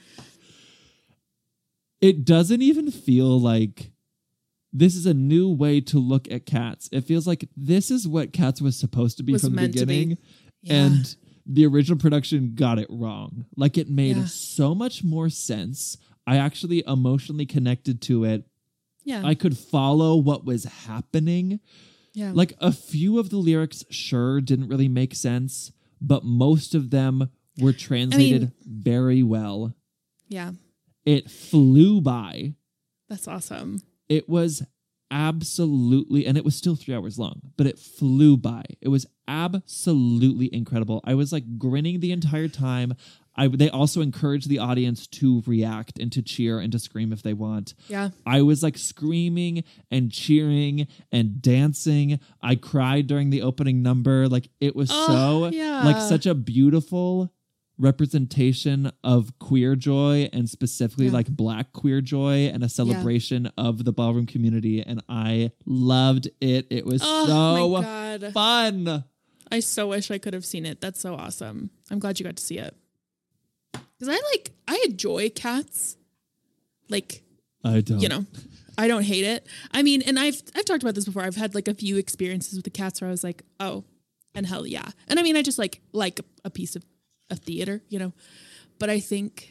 It doesn't even feel like this is a new way to look at Cats. It feels like this is what Cats was supposed to be Was from the meant to be. beginning. Yeah. And the original production got it wrong. Like, it made Yeah. so much more sense. I actually emotionally connected to it. Yeah. I could follow what was happening. yeah. Like, a few of the lyrics, sure, didn't really make sense, but most of them were translated very well. yeah. It flew by. That's awesome. It was absolutely, and it was still three hours long, but it flew by. It was absolutely incredible. I was like grinning the entire time. I, they also encouraged the audience to react and to cheer and to scream if they want. Yeah. I was like screaming and cheering and dancing. I cried during the opening number. Like, it was Oh, so yeah. like such a beautiful representation of queer joy, and specifically Yeah. like Black queer joy, and a celebration of the ballroom community. And I loved it. It was Oh so my God. fun. I so wish I could have seen it. That's so awesome. I'm glad you got to see it. Because I like, I enjoy Cats. Like, I don't. you know, I don't hate it. I mean, and I've I've talked about this before. I've had like a few experiences with the Cats where I was like, oh, and hell yeah. And I mean, I just like like a piece of a theater, you know. But I think,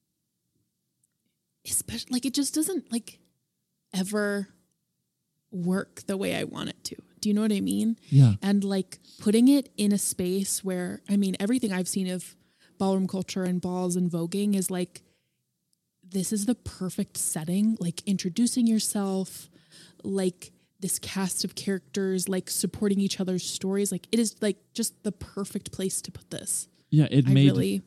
especially like it just doesn't like ever work the way I want it to. Do you know what I mean? Yeah. And like putting it in a space where, I mean, everything I've seen of ballroom culture and balls and voguing is like, this is the perfect setting, like introducing yourself, like this cast of characters, like supporting each other's stories. Like, it is like just the perfect place to put this. Yeah, it I made really,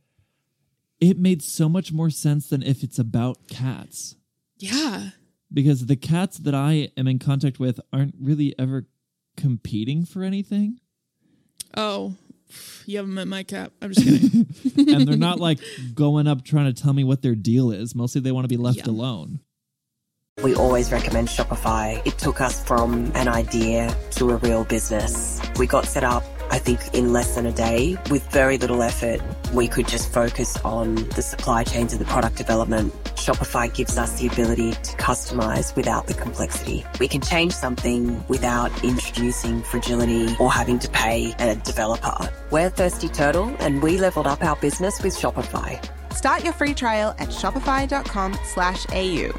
it made so much more sense than if it's about cats. yeah. Because the cats that I am in contact with aren't really ever competing for anything. Oh, you haven't met my cat. I'm just kidding. And they're not like going up trying to tell me what their deal is. Mostly they want to be left Yeah. alone. We always recommend Shopify. It took us from an idea to a real business. We got set up, I think, in less than a day with very little effort. We could just focus on the supply chains and the product development. Shopify gives us the ability to customize without the complexity. We can change something without introducing fragility or having to pay a developer. We're Thirsty Turtle, and we leveled up our business with Shopify. Start your free trial at shopify.com slash AU.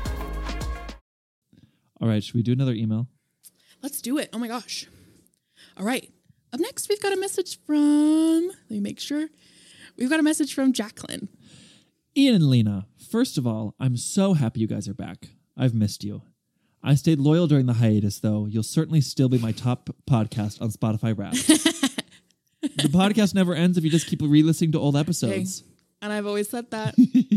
All right, should we do another email? Let's do it. Oh my gosh. All right. Up next, we've got a message from, let me make sure. We've got a message from Jacqueline. Ian and Lena, first of all, I'm so happy you guys are back. I've missed you. I stayed loyal during the hiatus, though. You'll certainly still be my top podcast on Spotify Wrapped. The podcast never ends if you just keep re-listening to old episodes. Hey, and I've always said that.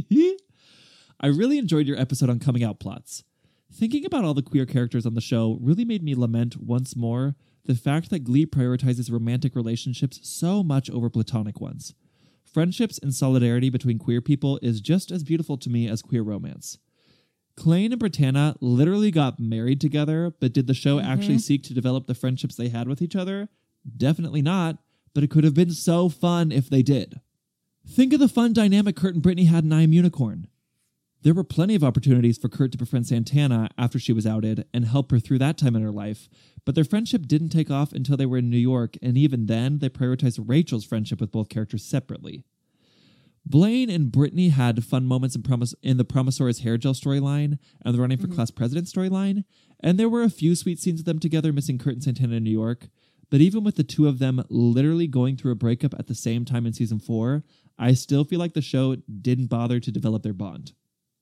I really enjoyed your episode on coming out plots. Thinking about all the queer characters on the show really made me lament once more the fact that Glee prioritizes romantic relationships so much over platonic ones. Friendships and solidarity between queer people is just as beautiful to me as queer romance. Klaine and Britannia literally got married together, but did the show mm-hmm. actually seek to develop the friendships they had with each other? Definitely not, but it could have been so fun if they did. Think of the fun dynamic Kurt and Brittany had in I Am Unicorn. There were plenty of opportunities for Kurt to befriend Santana after she was outed and help her through that time in her life, but their friendship didn't take off until they were in New York, and even then, they prioritized Rachel's friendship with both characters separately. Blaine and Brittany had fun moments in, Promis- in the Promisaurus hair gel storyline and the Running for mm-hmm. Class President storyline, and there were a few sweet scenes of them together missing Kurt and Santana in New York, but even with the two of them literally going through a breakup at the same time in season four, I still feel like the show didn't bother to develop their bond.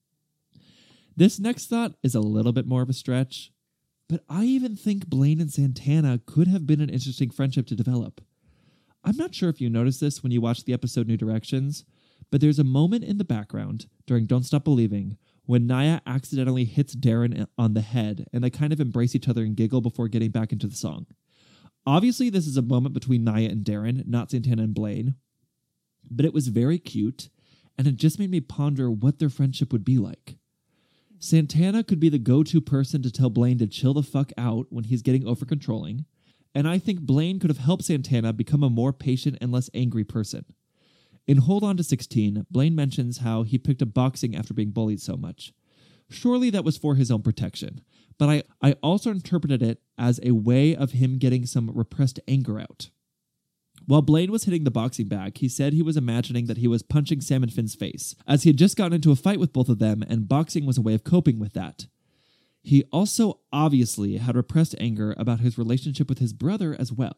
This next thought is a little bit more of a stretch, but I even think Blaine and Santana could have been an interesting friendship to develop. I'm not sure if you noticed this when you watched the episode New Directions, but there's a moment in the background during Don't Stop Believing when Naya accidentally hits Darren on the head and they kind of embrace each other and giggle before getting back into the song. Obviously, this is a moment between Naya and Darren, not Santana and Blaine, but it was very cute, and it just made me ponder what their friendship would be like. Santana could be the go-to person to tell Blaine to chill the fuck out when he's getting over-controlling, and I think Blaine could have helped Santana become a more patient and less angry person. In Hold On to sixteen, Blaine mentions how he picked up boxing after being bullied so much. Surely that was for his own protection, but I, I also interpreted it as a way of him getting some repressed anger out. While Blaine was hitting the boxing bag, he said he was imagining that he was punching Sam and Finn's face, as he had just gotten into a fight with both of them, and boxing was a way of coping with that. He also obviously had repressed anger about his relationship with his brother as well.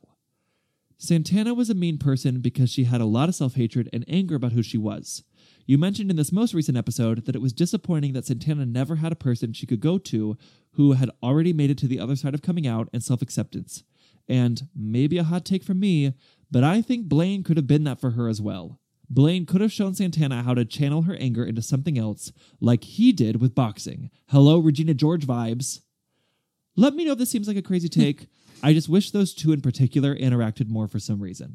Santana was a mean person because she had a lot of self-hatred and anger about who she was. You mentioned in this most recent episode that it was disappointing that Santana never had a person she could go to who had already made it to the other side of coming out and self-acceptance. And maybe a hot take from me, but I think Blaine could have been that for her as well. Blaine could have shown Santana how to channel her anger into something else, like he did with boxing. Hello, Regina George vibes. Let me know if this seems like a crazy take. I just wish those two in particular interacted more for some reason.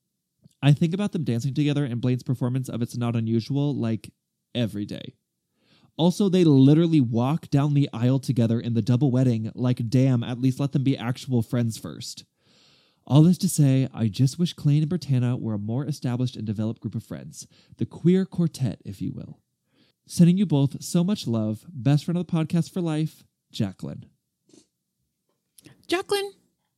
I think about them dancing together and Blaine's performance of It's Not Unusual like every day. Also, they literally walk down the aisle together in the double wedding like, damn, at least let them be actual friends first. All this to say, I just wish Klaine and Britannia were a more established and developed group of friends. The queer quartet, if you will. Sending you both so much love. Best friend of the podcast for life, Jacqueline. Jacqueline,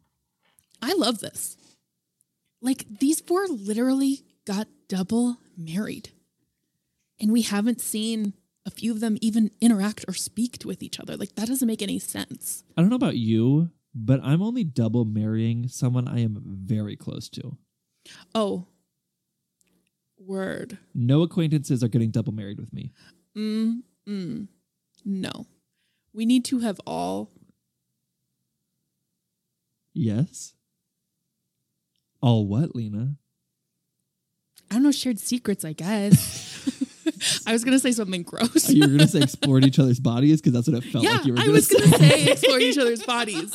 I love this. Like, these four literally got double married. And we haven't seen a few of them even interact or speak with each other. Like, that doesn't make any sense. I don't know about you, but I'm only double marrying someone I am very close to. Oh. Word. No acquaintances are getting double married with me. Mm, mm. No. We need to have all... Yes? All what, Lena? I don't know, shared secrets, I guess. I was going to say something gross. You were going to say explored each other's bodies? Because that's what it felt yeah, like you were going to say. I was going to say explored each other's bodies.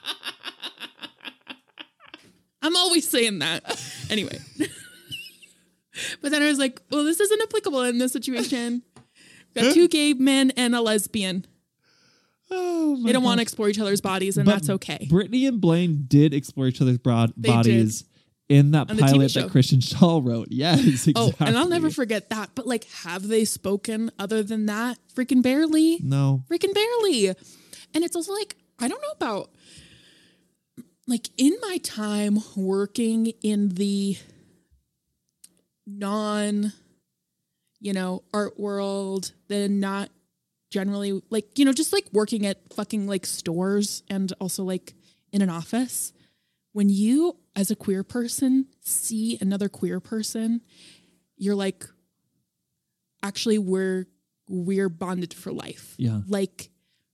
I'm always saying that. Anyway. But then I was like, well, this isn't applicable in this situation. We've got two gay men and a lesbian. Oh my They don't gosh. want to explore each other's bodies, and but that's okay. Brittany and Blaine did explore each other's broad They bodies in that On the T V pilot show. that Christian Shaw wrote. Yes, exactly. Oh, and I'll never forget that. But like, have they spoken other than that? Freaking barely. No. Freaking barely. And it's also like, I don't know about, like, in my time working in the non, you know, art world, the not generally, like, you know, just like working at fucking like stores and also like in an office, when you as a queer person see another queer person, you're like, actually we're we're bonded for life. Yeah. Like,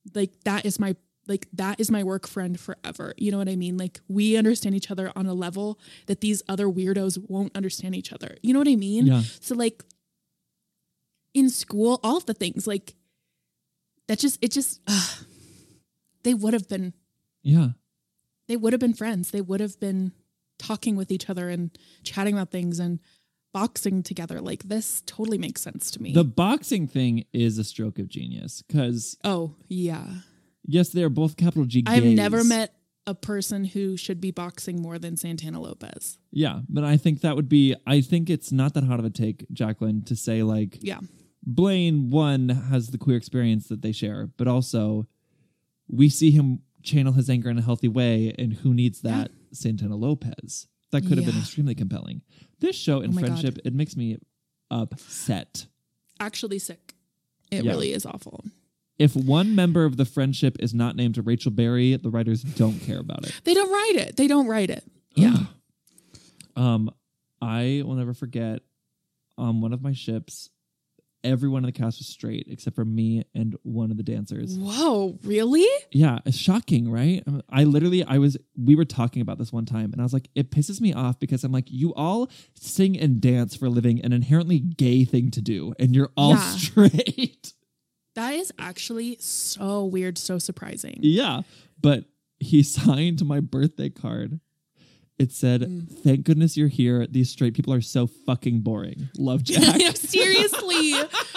Like that is my like that is my work friend forever. You know what I mean? Like we understand each other on a level that these other weirdos won't understand each other. You know what I mean? Yeah. So like in school, all of the things like that just it just uh, they would have been Yeah. They would have been friends. They would have been talking with each other and chatting about things and boxing together. Like this totally makes sense to me. The boxing thing is a stroke of genius because oh, yeah. yes, they're both capital G gays. I've never met a person who should be boxing more than Santana Lopez. Yeah, but I think that would be, I think it's not that hard of a take, Jacqueline, to say like, Yeah. Blaine, one, has the queer experience that they share, but also we see him channel his anger in a healthy way, and who needs that? Yeah. Santana Lopez. That could have Yeah. been extremely compelling. This show in Oh my friendship, God. it makes me upset. Actually sick. It Yeah. really is awful. If one member of the friendship is not named Rachel Berry, the writers don't care about it. They don't write it. They don't write it. Yeah. um, I will never forget on one of my ships, everyone in the cast was straight except for me and one of the dancers. Whoa, really? Yeah, it's shocking, right? I literally, I was, we were talking about this one time and I was like, it pisses me off because I'm like, you all sing and dance for a living, an inherently gay thing to do, and you're all Yeah. straight. That is actually so weird, so surprising. Yeah, but he signed my birthday card. It said, Mm. thank goodness you're here. These straight people are so fucking boring. Love, Jack. Seriously.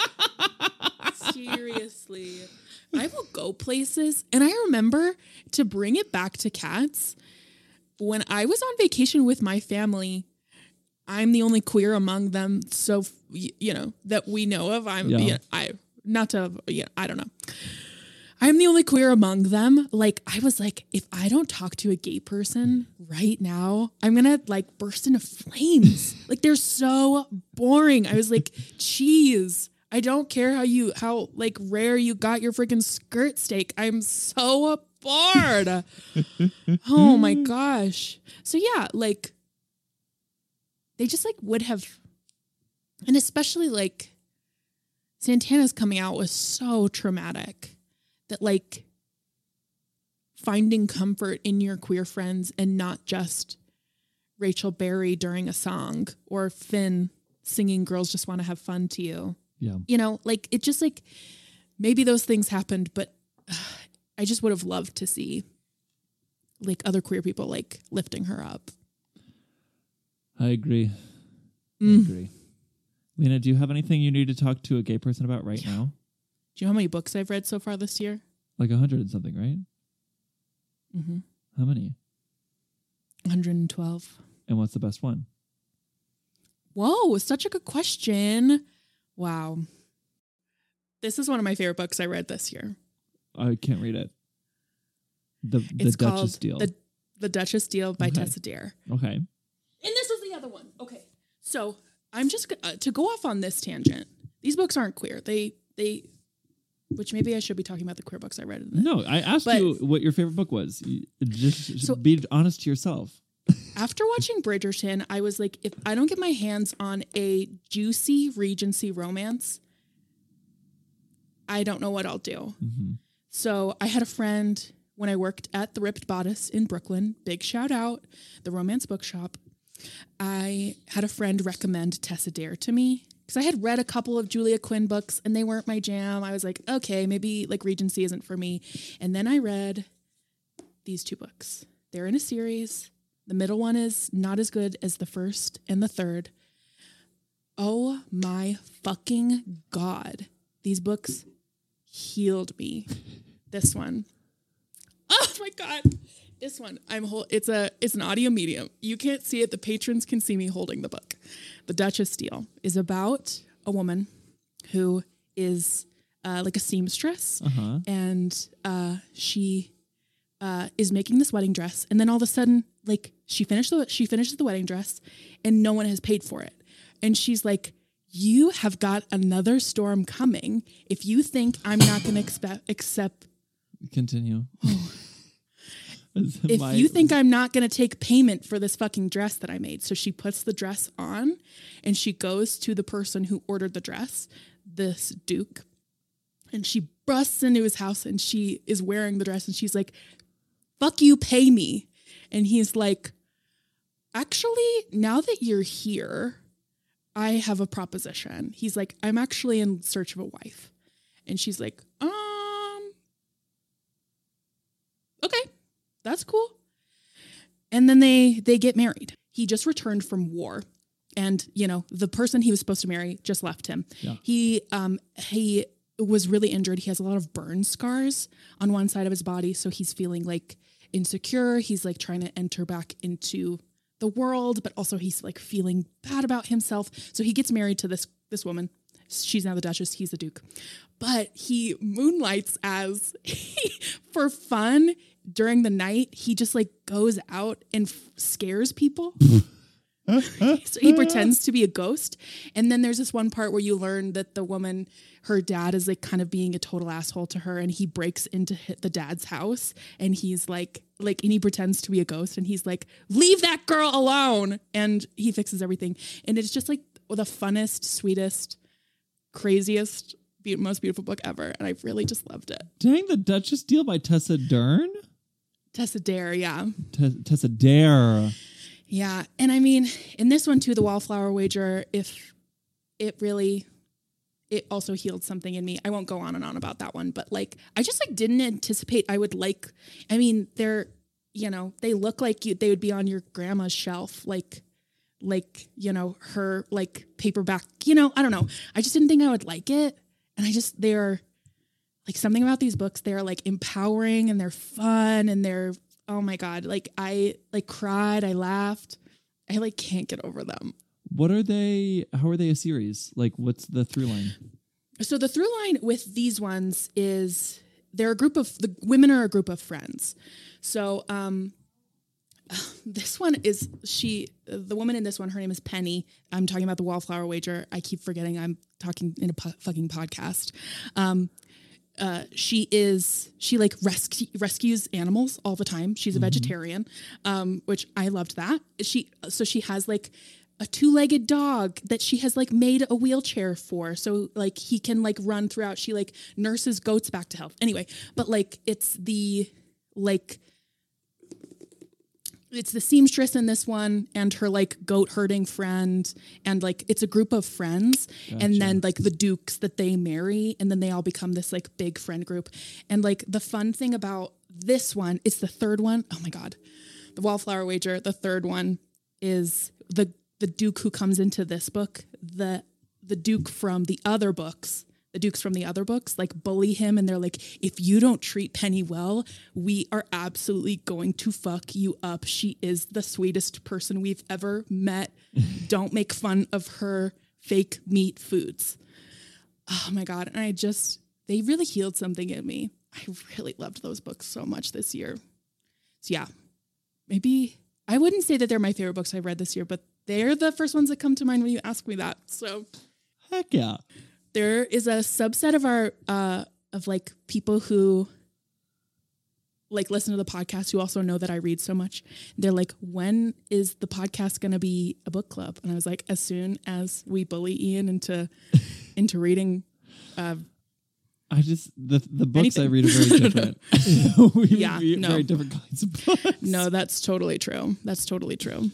Seriously. I will go places. And I remember, to bring it back to cats, when I was on vacation with my family, I'm the only queer among them. So, you know, that we know of. I'm, Yeah. you know, I, not to, yeah, I don't know. I'm the only queer among them. Like, I was like, if I don't talk to a gay person right now, I'm going to like burst into flames. Like, they're so boring. I was like, geez, I don't care how you, how like rare you got your freaking skirt steak. I'm so bored. Oh my gosh. So yeah, like they just like would have, and especially like Santana's coming out was so traumatic. That like finding comfort in your queer friends and not just Rachel Berry during a song or Finn singing Girls Just Want to Have Fun to you. Yeah. You know, like it just like maybe those things happened, but uh, I just would have loved to see like other queer people like lifting her up. I agree. Mm. I agree. Lena, do you have anything you need to talk to a gay person about right Yeah. now? Do you know how many books I've read so far this year? Like a hundred and something, right? Mm-hmm. How many? one hundred twelve. And what's the best one? Whoa, such a good question. Wow. This is one of my favorite books I read this year. I can't read it. The the It's Duchess called Deal. The, the Duchess Deal by Okay. Tessa Dare. Okay. And this was the other one. Okay. So I'm just, uh, to go off on this tangent, these books aren't queer. They, they, which maybe I should be talking about the queer books I read. In the, No, I asked But- you what your favorite book was. You- Just So- be honest to yourself. After watching Bridgerton, I was like, if I don't get my hands on a juicy Regency romance, I don't know what I'll do. Mm-hmm. So I had a friend when I worked at the Ripped Bodice in Brooklyn, big shout out, the romance bookshop. I had a friend recommend Tessa Dare to me because I had read a couple of Julia Quinn books and they weren't my jam. I was like, okay, maybe like Regency isn't for me. And then I read these two books. They're in a series. The middle one is not as good as the first and the third. Oh my fucking God. These books healed me. This one. Oh my God. This one. I'm hol- it's a it's an audio medium. You can't see it. The patrons can see me holding the book. The Duchess Deal is about a woman who is uh, like a seamstress, Uh-huh. and uh, she uh, is making this wedding dress, and then all of a sudden, like she finished the she finishes the wedding dress, and no one has paid for it, and she's like, "You have got another storm coming. If you think I'm not going to expect accept." Continue. If My- you think I'm not going to take payment for this fucking dress that I made. So she puts the dress on and she goes to the person who ordered the dress, this Duke, And she busts into his house and she is wearing the dress and she's like, fuck you, pay me. And he's like, actually, now that you're here, I have a proposition. He's like, I'm actually in search of a wife. And she's like, um, okay, that's cool. And then they, they get married. He just returned from war. And, you know, the person he was supposed to marry just left him. Yeah. He, um, he was really injured. He has a lot of burn scars on one side of his body. So he's feeling like insecure. He's like trying to enter back into the world, but also he's like feeling bad about himself. So he gets married to this, this woman. She's now the Duchess. He's the Duke, but he moonlights as for fun during the night. He just like goes out and f- scares people. So he pretends to be a ghost. And then there's this one part where you learn that the woman, her dad is like kind of being a total asshole to her. And he breaks into the dad's house and he's like, like, and he pretends to be a ghost and he's like, leave that girl alone. And he fixes everything. And it's just like the funnest, sweetest, craziest, be- most beautiful book ever. And I really just loved it. Dang, the Duchess deal by Tessa Dern? Tessa Dare, yeah. T- Tessa Dare. Yeah. And I mean, in this one too, the Wallflower Wager, if it really, it also healed something in me. I won't go on and on about that one, but like, I just like didn't anticipate I would like, I mean, they're, you know, they look like you, they would be on your grandma's shelf. Like, like, you know, her like paperback, you know, I don't know. I just didn't think I would like it. And I just, they're like something about these books. They're like empowering and they're fun and they're, oh my God. Like I like cried. I laughed. I like can't get over them. What are they? How are they a series? Like, what's the through line? So the through line with these ones is they're a group of, the women are a group of friends. So um, this one is she, the woman in this one, her name is Penny. I'm talking about the Wallflower Wager. I keep forgetting I'm talking in a po- fucking podcast. Um, Uh, she is, she like rescue, rescues animals all the time. She's a mm-hmm. vegetarian, um, which I loved that. She, so she has like a two-legged dog that she has like made a wheelchair for. So like he can like run throughout. She like nurses goats back to health. Anyway, but like it's the, like, it's the seamstress in this one and her like goat herding friend. And like, it's a group of friends gotcha. And then like the dukes that they marry. And then they all become this like big friend group. And like the fun thing about this one, it's the third one. Oh my God. The Wallflower Wager. The third one is the, the duke who comes into this book, the, the duke from the other books. The dukes from the other books like bully him and they're like, if you don't treat Penny well, we are absolutely going to fuck you up. She is the sweetest person we've ever met. Don't make fun of her fake meat foods. Oh my God. And I just, they really healed something in me. I really loved those books so much this year. So yeah, maybe I wouldn't say that they're my favorite books I've read this year, but they're the first ones that come to mind when you ask me that. So heck yeah. There is a subset of our, uh, of like people who like listen to the podcast who also know that I read so much. They're like, when is the podcast going to be a book club? And I was like, as soon as we bully Ian into, into reading. Uh, I just, the the books anything. I read are very different. we yeah, read no. very different kinds of books. No, that's totally true. That's totally true.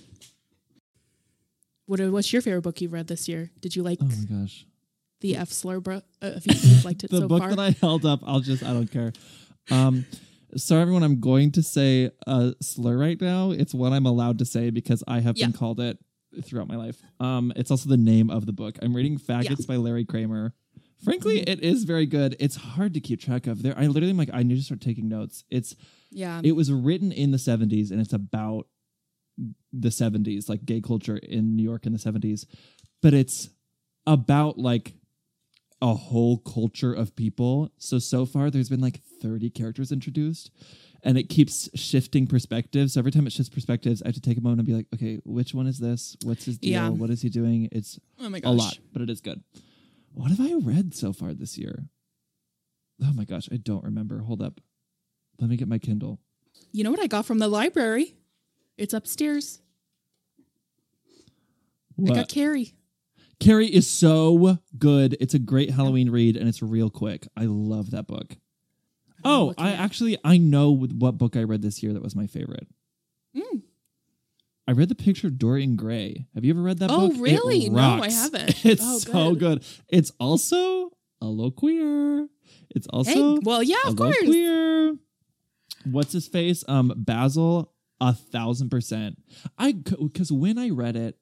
What, what's your favorite book you've read this year? Did you like? Oh my gosh. The F slur, bro. Uh, if you've liked it the so book far. that I held up, I'll just, I don't care. Um, sorry, everyone, I'm going to say a slur right now. It's one I'm allowed to say because I have yeah. been called it throughout my life. Um, it's also the name of the book. I'm reading Faggots yeah. by Larry Kramer. Frankly, it is very good. It's hard to keep track of. There, I literally am like, I need to start taking notes. It's, yeah. It was written in the seventies and it's about the seventies, like gay culture in New York in the seventies. But it's about like a whole culture of people. So, so far there's been like thirty characters introduced and it keeps shifting perspectives. So every time it shifts perspectives, I have to take a moment and be like, okay, which one is this? What's his deal? Yeah. What is he doing? It's oh my gosh. a lot, but it is good. What have I read so far this year? Oh my gosh, I don't remember. Hold up. Let me get my Kindle. You know what I got from the library? It's upstairs. What? I got Carrie. Carrie is so good. It's a great Halloween read, and it's real quick. I love that book. Oh, I actually, I know what book I read this year that was my favorite. Mm. I read The Picture of Dorian Gray. Have you ever read that oh, book? Oh, really? It No, I rocks. haven't. It's oh, so good. good. It's also a little queer. It's also hey, well, yeah, a of little course. queer. What's his face? Um, Basil, a thousand percent. I because when I read it,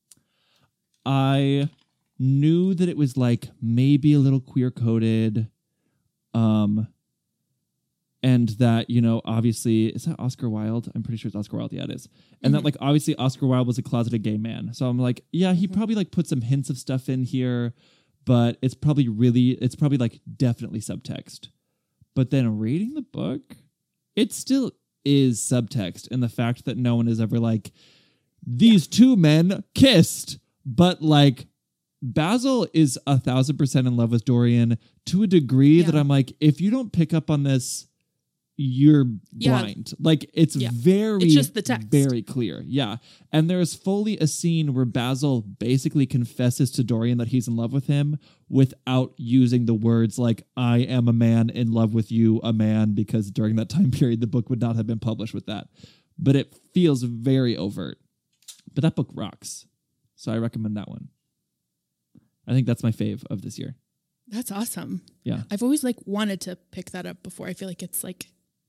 I knew that it was like maybe a little queer coded, um, and that, you know, obviously, is that Oscar Wilde? I'm pretty sure it's Oscar Wilde. Yeah, it is. And mm-hmm. that like obviously Oscar Wilde was a closeted gay man. So I'm like, yeah, he mm-hmm. probably like put some hints of stuff in here, but it's probably really, it's probably like definitely subtext. But then reading the book, it still is subtext, and the fact that no one is ever like, these yeah. two men kissed, but like Basil is a thousand percent in love with Dorian to a degree yeah. that I'm like, if you don't pick up on this, you're yeah. blind. Like it's yeah. very, it's just the text. Very clear. Yeah. And there's fully a scene where Basil basically confesses to Dorian that he's in love with him without using the words like, I am a man in love with you, a man, because during that time period, the book would not have been published with that. But it feels very overt. But that book rocks. So I recommend that one. I think that's my fave of this year. That's awesome. Yeah. I've always like wanted to pick that up before. I feel like it's like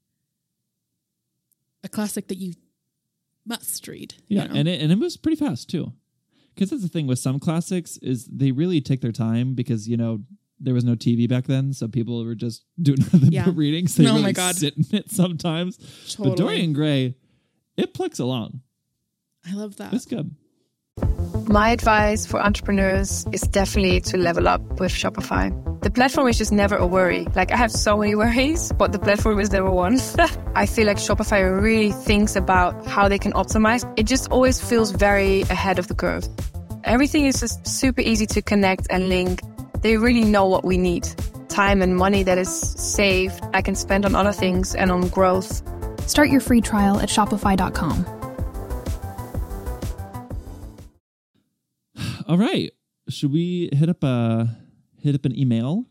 a classic that you must read. Yeah, you know? and it and it moves pretty fast too. Because that's the thing with some classics is they really take their time because, you know, there was no T V back then, so people were just doing nothing yeah. but reading. So they oh really my God. sit in it sometimes. Totally. But Dorian Gray, it plucks along. I love that. It's good. My advice for entrepreneurs is definitely to level up with Shopify. The platform is just never a worry. Like, I have so many worries, but the platform is never one. I feel like Shopify really thinks about how they can optimize. It just always feels very ahead of the curve. Everything is just super easy to connect and link. They really know what we need. Time and money that is saved, I can spend on other things and on growth. Start your free trial at shopify dot com. All right. Should we hit up a hit up an email?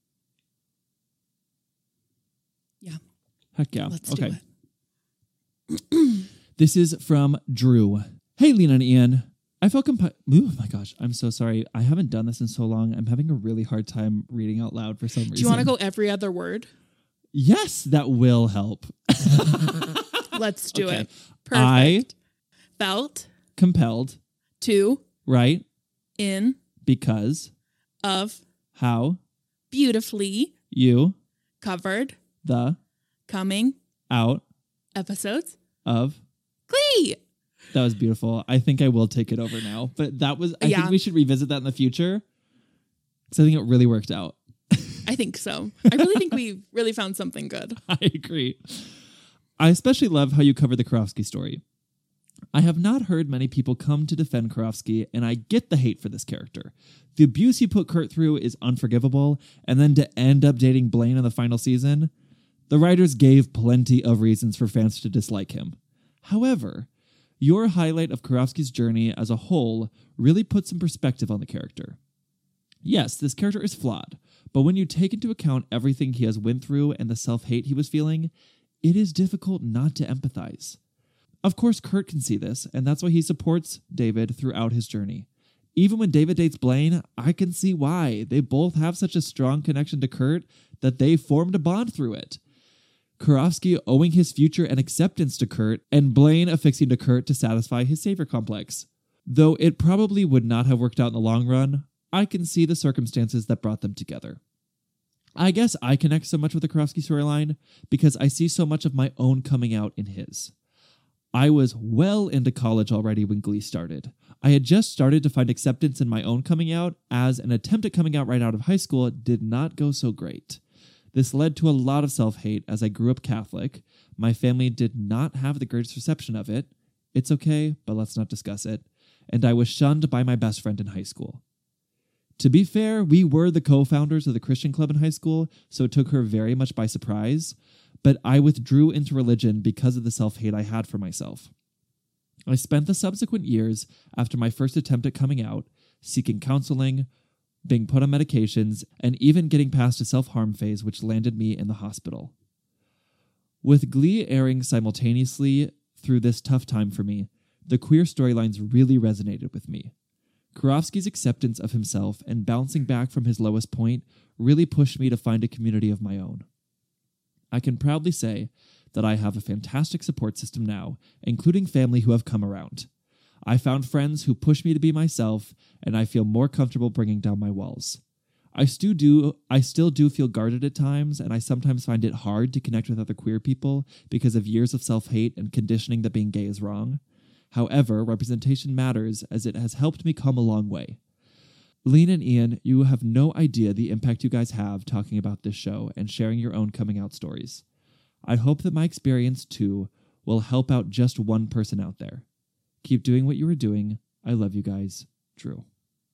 Yeah. Heck yeah. Let's okay. do it. This is from Drew. Hey, Lena and Ian. I felt compi- Oh my gosh. I'm so sorry. I haven't done this in so long. I'm having a really hard time reading out loud for some reason. Do you want to go every other word? Yes, that will help. Let's do okay. it. Perfect. I felt compelled to write in because of how beautifully you covered the coming out episodes of Glee. That was beautiful. I think I will take it over now. But that was, I yeah. think we should revisit that in the future. Because I think it really worked out. I think so. I really think we really found something good. I agree. I especially love how you cover the Karofsky story. I have not heard many people come to defend Karofsky, and I get the hate for this character. The abuse he put Kurt through is unforgivable, and then to end up dating Blaine in the final season, the writers gave plenty of reasons for fans to dislike him. However, your highlight of Karofsky's journey as a whole really puts some perspective on the character. Yes, this character is flawed, but when you take into account everything he has went through and the self-hate he was feeling, it is difficult not to empathize. Of course, Kurt can see this, and that's why he supports David throughout his journey. Even when David dates Blaine, I can see why. They both have such a strong connection to Kurt that they formed a bond through it. Karofsky owing his future and acceptance to Kurt, and Blaine affixing to Kurt to satisfy his savior complex. Though it probably would not have worked out in the long run, I can see the circumstances that brought them together. I guess I connect so much with the Karofsky storyline because I see so much of my own coming out in his. I was well into college already when Glee started. I had just started to find acceptance in my own coming out, as an attempt at coming out right out of high school did not go so great. This led to a lot of self-hate as I grew up Catholic. My family did not have the greatest reception of it. It's okay, but let's not discuss it. And I was shunned by my best friend in high school. To be fair, we were the co-founders of the Christian club in high school, so it took her very much by surprise, but I withdrew into religion because of the self-hate I had for myself. I spent the subsequent years, after my first attempt at coming out, seeking counseling, being put on medications, and even getting past a self-harm phase, which landed me in the hospital. With Glee airing simultaneously through this tough time for me, the queer storylines really resonated with me. Karofsky's acceptance of himself and bouncing back from his lowest point really pushed me to find a community of my own. I can proudly say that I have a fantastic support system now, including family who have come around. I found friends who push me to be myself, and I feel more comfortable bringing down my walls. I still do I still do feel guarded at times, and I sometimes find it hard to connect with other queer people because of years of self-hate and conditioning that being gay is wrong. However, representation matters as it has helped me come a long way. Lean and Ian, you have no idea the impact you guys have talking about this show and sharing your own coming out stories. I hope that my experience, too, will help out just one person out there. Keep doing what you are doing. I love you guys. Drew.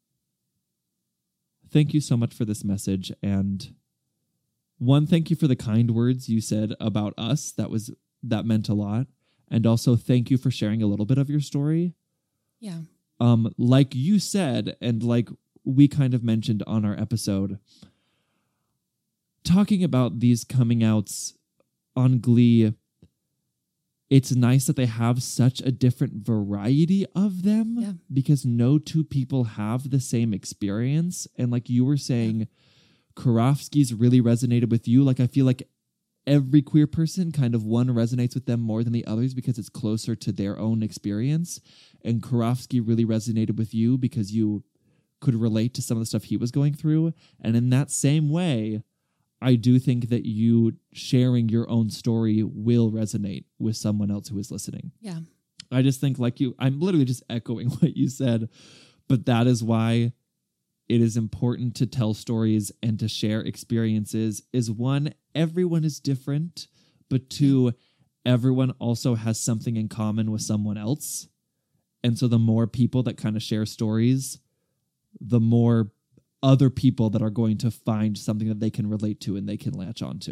Thank you so much for this message. And one, thank you for the kind words you said about us. That was that meant a lot. And also thank you for sharing a little bit of your story. Yeah. Um, like you said, and like we kind of mentioned on our episode, talking about these coming outs on Glee, it's nice that they have such a different variety of them yeah. because no two people have the same experience. And like you were saying, yeah. Karofsky's really resonated with you. Like I feel like every queer person kind of one resonates with them more than the others because it's closer to their own experience. And Karofsky really resonated with you because you could relate to some of the stuff he was going through. And in that same way, I do think that you sharing your own story will resonate with someone else who is listening. Yeah. I just think like you, I'm literally just echoing what you said, but that is why it is important to tell stories and to share experiences is one, everyone is different, but two, everyone also has something in common with someone else. And so the more people that kind of share stories, the more other people that are going to find something that they can relate to and they can latch onto.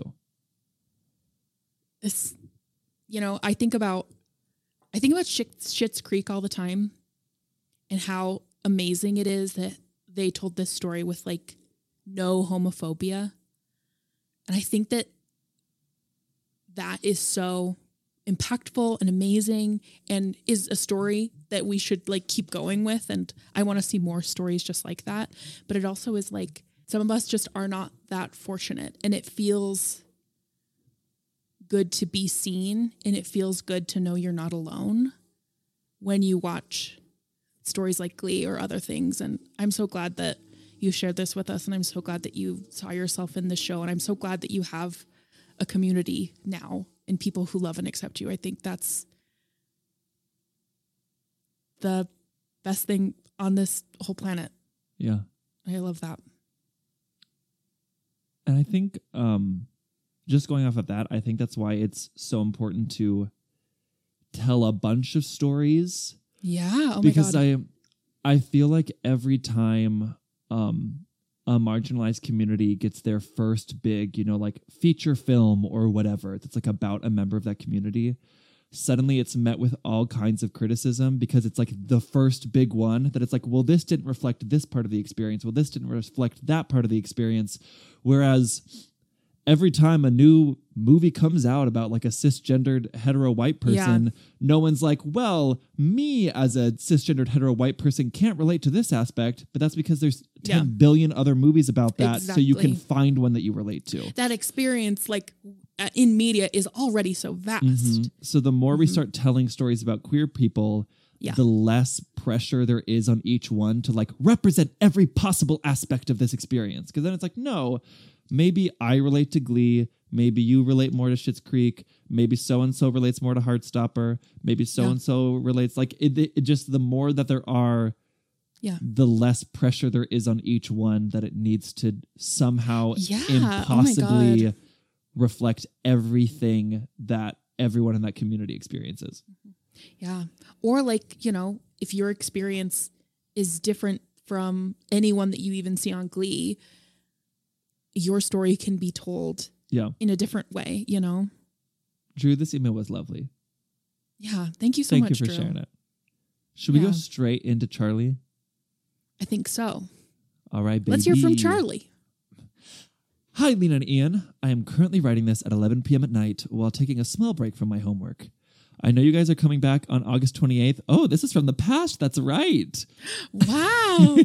It's, you know, I think about, I think about Schitt's Creek all the time and how amazing it is that they told this story with like no homophobia. And I think that that is so impactful and amazing and is a story that we should like keep going with. And I want to see more stories just like that. But it also is like some of us just are not that fortunate, and it feels good to be seen, and it feels good to know you're not alone when you watch stories like Glee or other things. And I'm so glad that you shared this with us, and I'm so glad that you saw yourself in the show, and I'm so glad that you have a community now and people who love and accept you. I think that's the best thing on this whole planet. Yeah. I love that. And I think um, just going off of that, I think that's why it's so important to tell a bunch of stories. Yeah. Oh because my God. I, I feel like every time um, a marginalized community gets their first big, you know, like feature film or whatever that's like about a member of that community, suddenly it's met with all kinds of criticism because it's like the first big one that it's like, well, this didn't reflect this part of the experience. Well, this didn't reflect that part of the experience. Whereas every time a new movie comes out about like a cisgendered hetero white person, yeah. no one's like, well, me as a cisgendered hetero white person can't relate to this aspect, but that's because there's ten yeah. billion other movies about that. Exactly. So you can find one that you relate to. That experience, like in media, is already so vast. Mm-hmm. So the more mm-hmm. we start telling stories about queer people, yeah. the less pressure there is on each one to like represent every possible aspect of this experience. Because then it's like, no, maybe I relate to Glee. Maybe you relate more to Schitt's Creek. Maybe so-and-so relates more to Heartstopper. Maybe so-and-so yeah. relates like it, it just the more that there are, yeah. the less pressure there is on each one that it needs to somehow yeah. impossibly oh reflect everything that everyone in that community experiences. Yeah. Or like, you know, if your experience is different from anyone that you even see on Glee, your story can be told yeah. in a different way, you know? Drew, this email was lovely. Yeah. Thank you so thank much, Thank you for Drew. sharing it. Should yeah. we go straight into Charlie? I think so. All right, baby. Let's hear from Charlie. Hi, Lena and Ian. I am currently writing this at eleven p.m. at night while taking a small break from my homework. I know you guys are coming back on August twenty-eighth. Oh, this is from the past. That's right. Wow.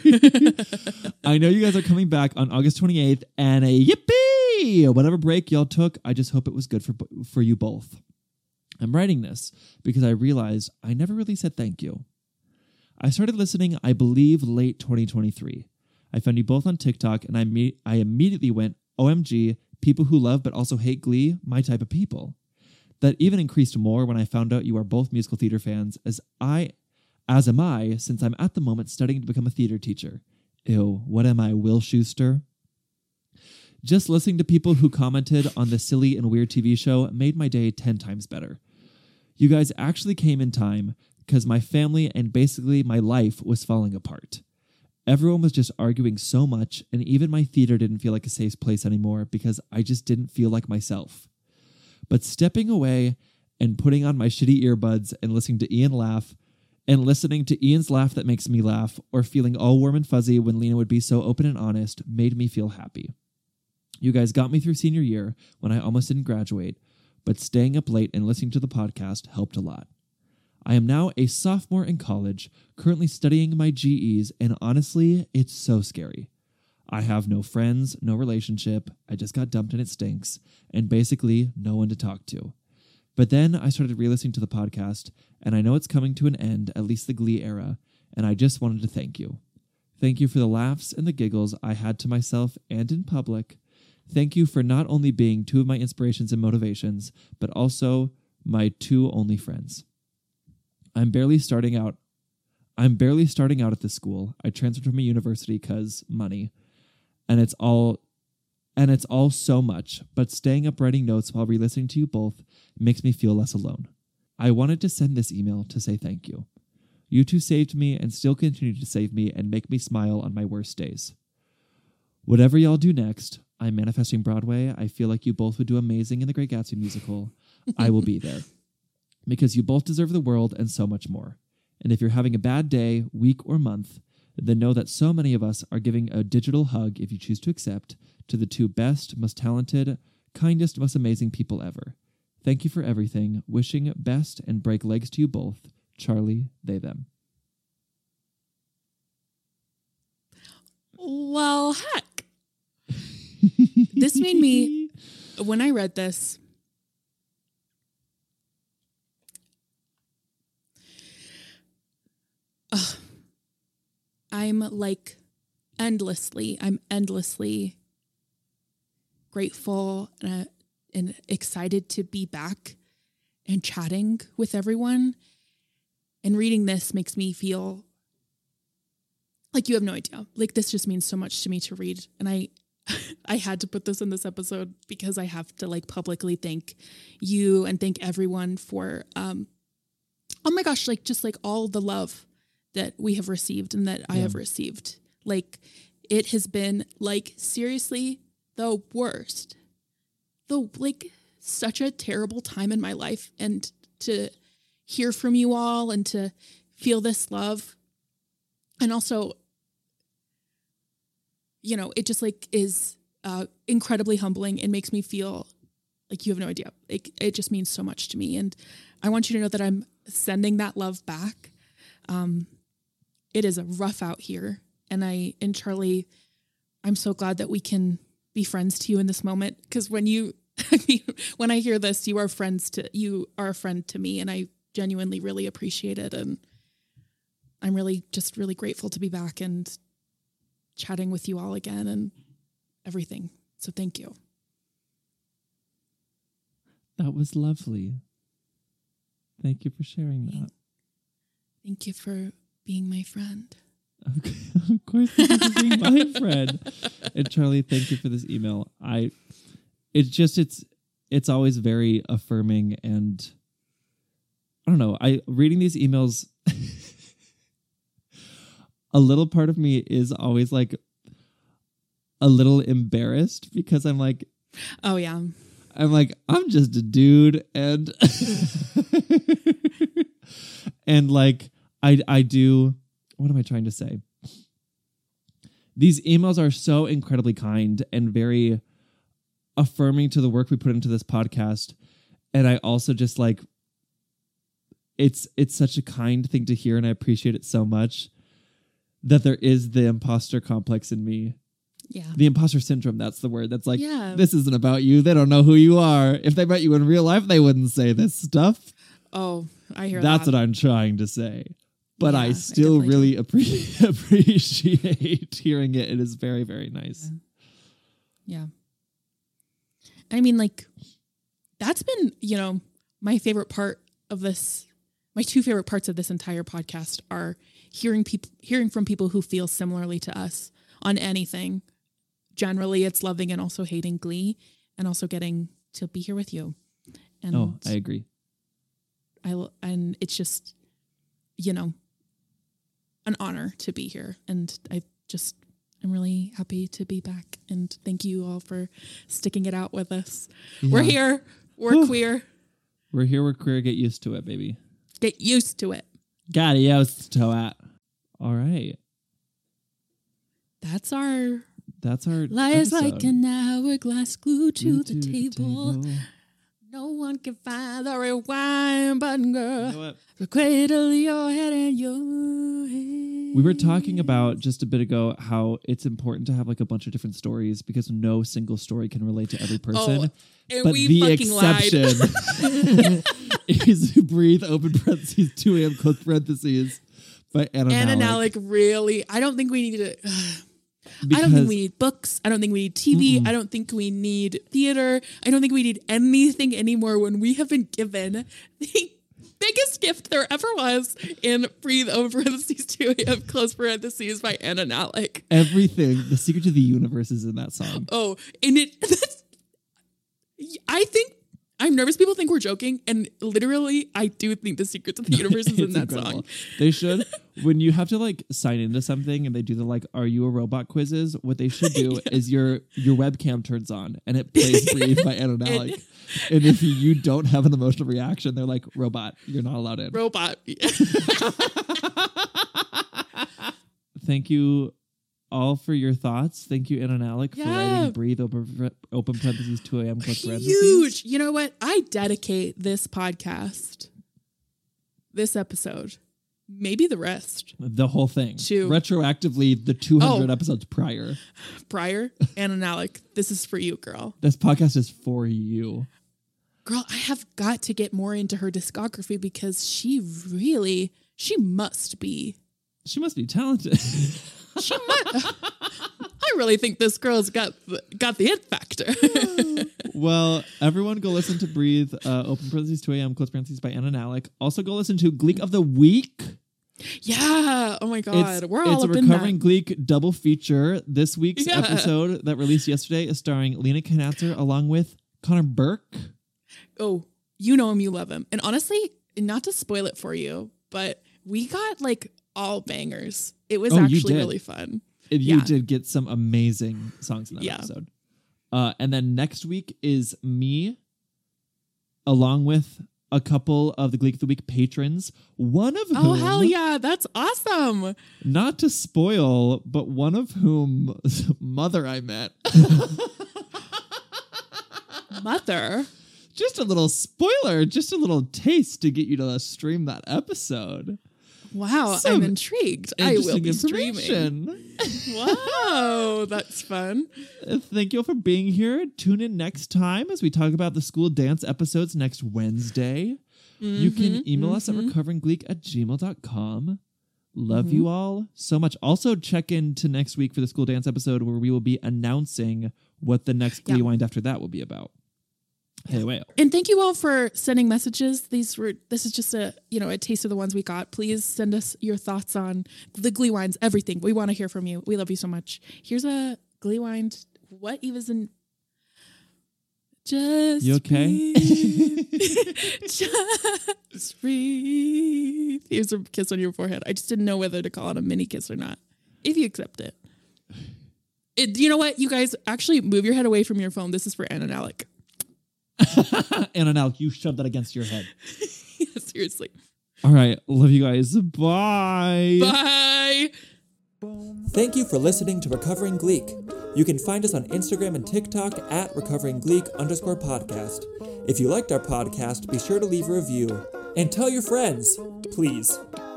I know you guys are coming back on August twenty-eighth, and a yippee! Whatever break y'all took, I just hope it was good for for you both. I'm writing this because I realized I never really said thank you. I started listening, I believe, late twenty twenty-three. I found you both on TikTok, and I me- I immediately went, O M G, people who love but also hate Glee, my type of people. That even increased more when I found out you are both musical theater fans, as I, as am I, since I'm at the moment studying to become a theater teacher. Ew, what am I, Will Schuester? Just listening to people who commented on the silly and weird T V show made my day ten times better. You guys actually came in time because my family and basically my life was falling apart. Everyone was just arguing so much, and even my theater didn't feel like a safe place anymore because I just didn't feel like myself. But stepping away and putting on my shitty earbuds and listening to Ian laugh, and listening to Ian's laugh that makes me laugh, or feeling all warm and fuzzy when Lena would be so open and honest, made me feel happy. You guys got me through senior year when I almost didn't graduate, but staying up late and listening to the podcast helped a lot. I am now a sophomore in college, currently studying my G Es, and honestly, it's so scary. I have no friends, no relationship, I just got dumped and it stinks, and basically no one to talk to. But then I started re-listening to the podcast, and I know it's coming to an end, at least the Glee era, and I just wanted to thank you. Thank you for the laughs and the giggles I had to myself and in public. Thank you for not only being two of my inspirations and motivations, but also my two only friends. I'm barely starting out. I'm barely starting out at this school. I transferred from a university because money. And it's all and it's all so much, but staying up writing notes while re-listening to you both makes me feel less alone. I wanted to send this email to say thank you. You two saved me and still continue to save me and make me smile on my worst days. Whatever y'all do next, I'm manifesting Broadway. I feel like you both would do amazing in the Great Gatsby musical. I will be there. Because you both deserve the world and so much more. And if you're having a bad day, week, or month, then know that so many of us are giving a digital hug, if you choose to accept, to the two best, most talented, kindest, most amazing people ever. Thank you for everything. Wishing best and break legs to you both. Charlie, they, them. Well, heck. This made me, when I read this, uh, I'm like endlessly, I'm endlessly grateful and, uh, and excited to be back and chatting with everyone. And reading this makes me feel like you have no idea. Like, this just means so much to me to read. And I, I had to put this in this episode because I have to like publicly thank you and thank everyone for, um, oh my gosh, like just like all the love that we have received and that yeah. I have received. Like, it has been like seriously the worst, the like such a terrible time in my life, and to hear from you all and to feel this love. And also, you know, it just like is uh, incredibly humbling and makes me feel like you have no idea. It, it just means so much to me. And I want you to know that I'm sending that love back. Um, it is a rough out here. And I, and Charlie, I'm so glad that we can be friends to you in this moment. Because when you, when I hear this, you are friends to, you are a friend to me. And I genuinely really appreciate it. And I'm really just really grateful to be back and chatting with you all again and everything. So thank you. That was lovely. Thank you for sharing that. Thank you for being my friend. Okay. Of course, thank you for being my friend. And Charlie, thank you for this email. I, it's just, it's, it's always very affirming, and I don't know, I, reading these emails, a little part of me is always like a little embarrassed because I'm like, oh yeah, I'm like, I'm just a dude. And, and like, I, I do, what am I trying to say? these emails are so incredibly kind and very affirming to the work we put into this podcast. And I also just like, it's it's such a kind thing to hear, and I appreciate it so much that there is the imposter complex in me. Yeah. The imposter syndrome, that's the word. That's like, yeah. This isn't about you. They don't know who you are. If they met you in real life, they wouldn't say this stuff. Oh, I hear That's that. what I'm trying to say. But Yeah, I still I really appre- appreciate hearing it. It is very, very nice. Yeah. yeah. I mean, like, that's been, you know, my favorite part of this. My two favorite parts of this entire podcast are hearing people, hearing from people who feel similarly to us on anything. Generally, it's loving and also hating Glee, and also getting to be here with you. And oh, I agree. I and it's just, you know, an honor to be here, and I just I'm really happy to be back. And thank you all for sticking it out with us. Yeah. We're here. We're Whew. queer. We're here. We're queer. Get used to it, baby. Get used to it. Got used to it. All right. That's our. That's our. Lies episode. like an hourglass glued to, to the, the table. table. No one can find the rewind button, girl. You know what? So cradle your head in your head. We were talking about just a bit ago how it's important to have like a bunch of different stories because no single story can relate to every person. Oh, and but we the fucking exception is Breathe, open parentheses, two a.m. close parentheses by Anna Anna Nalick. Nalick really, I don't think we need to... Uh, I don't think we need books. I don't think we need T V. Mm-mm. I don't think we need theater. I don't think we need anything anymore when we have been given the biggest gift there ever was in Breathe, open parentheses, two a.m. close parentheses by Anna Nalick. Everything. The secret to the universe is in that song. Oh, and it... That's, I think... I'm nervous people think we're joking, and literally, I do think the secret to the universe is in that incredible. song. They should, when you have to like sign into something and they do the like, are you a robot quizzes? What they should do yeah. is your your webcam turns on and it plays Breathe by Anna Nalick. And, and if you don't have an emotional reaction, they're like, robot, you're not allowed in. Robot. Thank you all for your thoughts. Thank you, Anna Nalick, yeah. for writing Breathe, open, open parentheses, two a.m. close parentheses. Huge. You know what? I dedicate this podcast, this episode, maybe the rest. The whole thing. To retroactively, the two hundred oh. episodes prior. Prior? Anna Nalick, this is for you, girl. This podcast is for you. Girl, I have got to get more into her discography because she really, she must be. She must be talented. She might. I really think this girl's got the, got the it factor. Well, everyone go listen to Breathe, uh, open parentheses, two a.m. close parentheses by Anna Nalick. Also go listen to Gleek of the Week. Yeah. Oh my God. It's, We're all it's up a in that. Recovering Gleek double feature. This week's Yeah. episode that released yesterday is starring Lena Knatzer along with Connor Burke. Oh, you know him, you love him. And honestly, not to spoil it for you, but we got like all bangers. It was Oh, actually really fun. And you Yeah. did get some amazing songs in that Yeah. episode. Uh, and then next week is me, along with a couple of the Gleek of the Week patrons. One of Oh, whom, hell yeah. That's awesome. not to spoil, but one of whom mother I met. Mother. Just a little spoiler, just a little taste to get you to stream that episode. Wow, Some I'm intrigued. I will be streaming. information. Wow, that's fun. Uh, Thank you all for being here. Tune in next time as we talk about the school dance episodes next Wednesday. Mm-hmm, you can email mm-hmm. us at recoveringgleek at gmail dot com. Love Mm-hmm. you all so much. Also, check in to next week for the school dance episode where we will be announcing what the next Glee Yeah. Wind after that will be about. Anyway. And thank you all for sending messages. These were this is just a you know a taste of the ones we got. Please send us your thoughts on the Glee Winds, everything. We want to hear from you. We love you so much. Here's a Glee Wind. What Eva's in? Just You okay? breathe. Just breathe. Here's a kiss on your forehead. I just didn't know whether to call it a mini kiss or not. If you accept it. It you know what? You guys actually move your head away from your phone. This is for Anna Nalick. Anna Nalick, you shoved that against your head. Yeah, seriously. All right. Love you guys. Bye. Bye. Boom. Thank you for listening to Recovering Gleek. You can find us on Instagram and TikTok at Recovering Gleek underscore podcast. If you liked our podcast, be sure to leave a review. And tell your friends, please.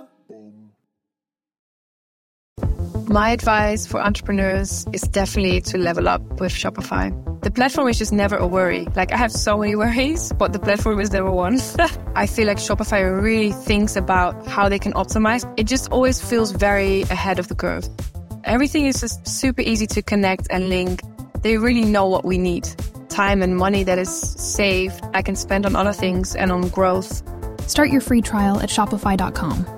My advice for entrepreneurs is definitely to level up with Shopify. The platform is just never a worry. Like, I have so many worries, but the platform is never one. I feel like Shopify really thinks about how they can optimize. It just always feels very ahead of the curve. Everything is just super easy to connect and link. They really know what we need. Time and money that is saved, I can spend on other things and on growth. Start your free trial at shopify dot com.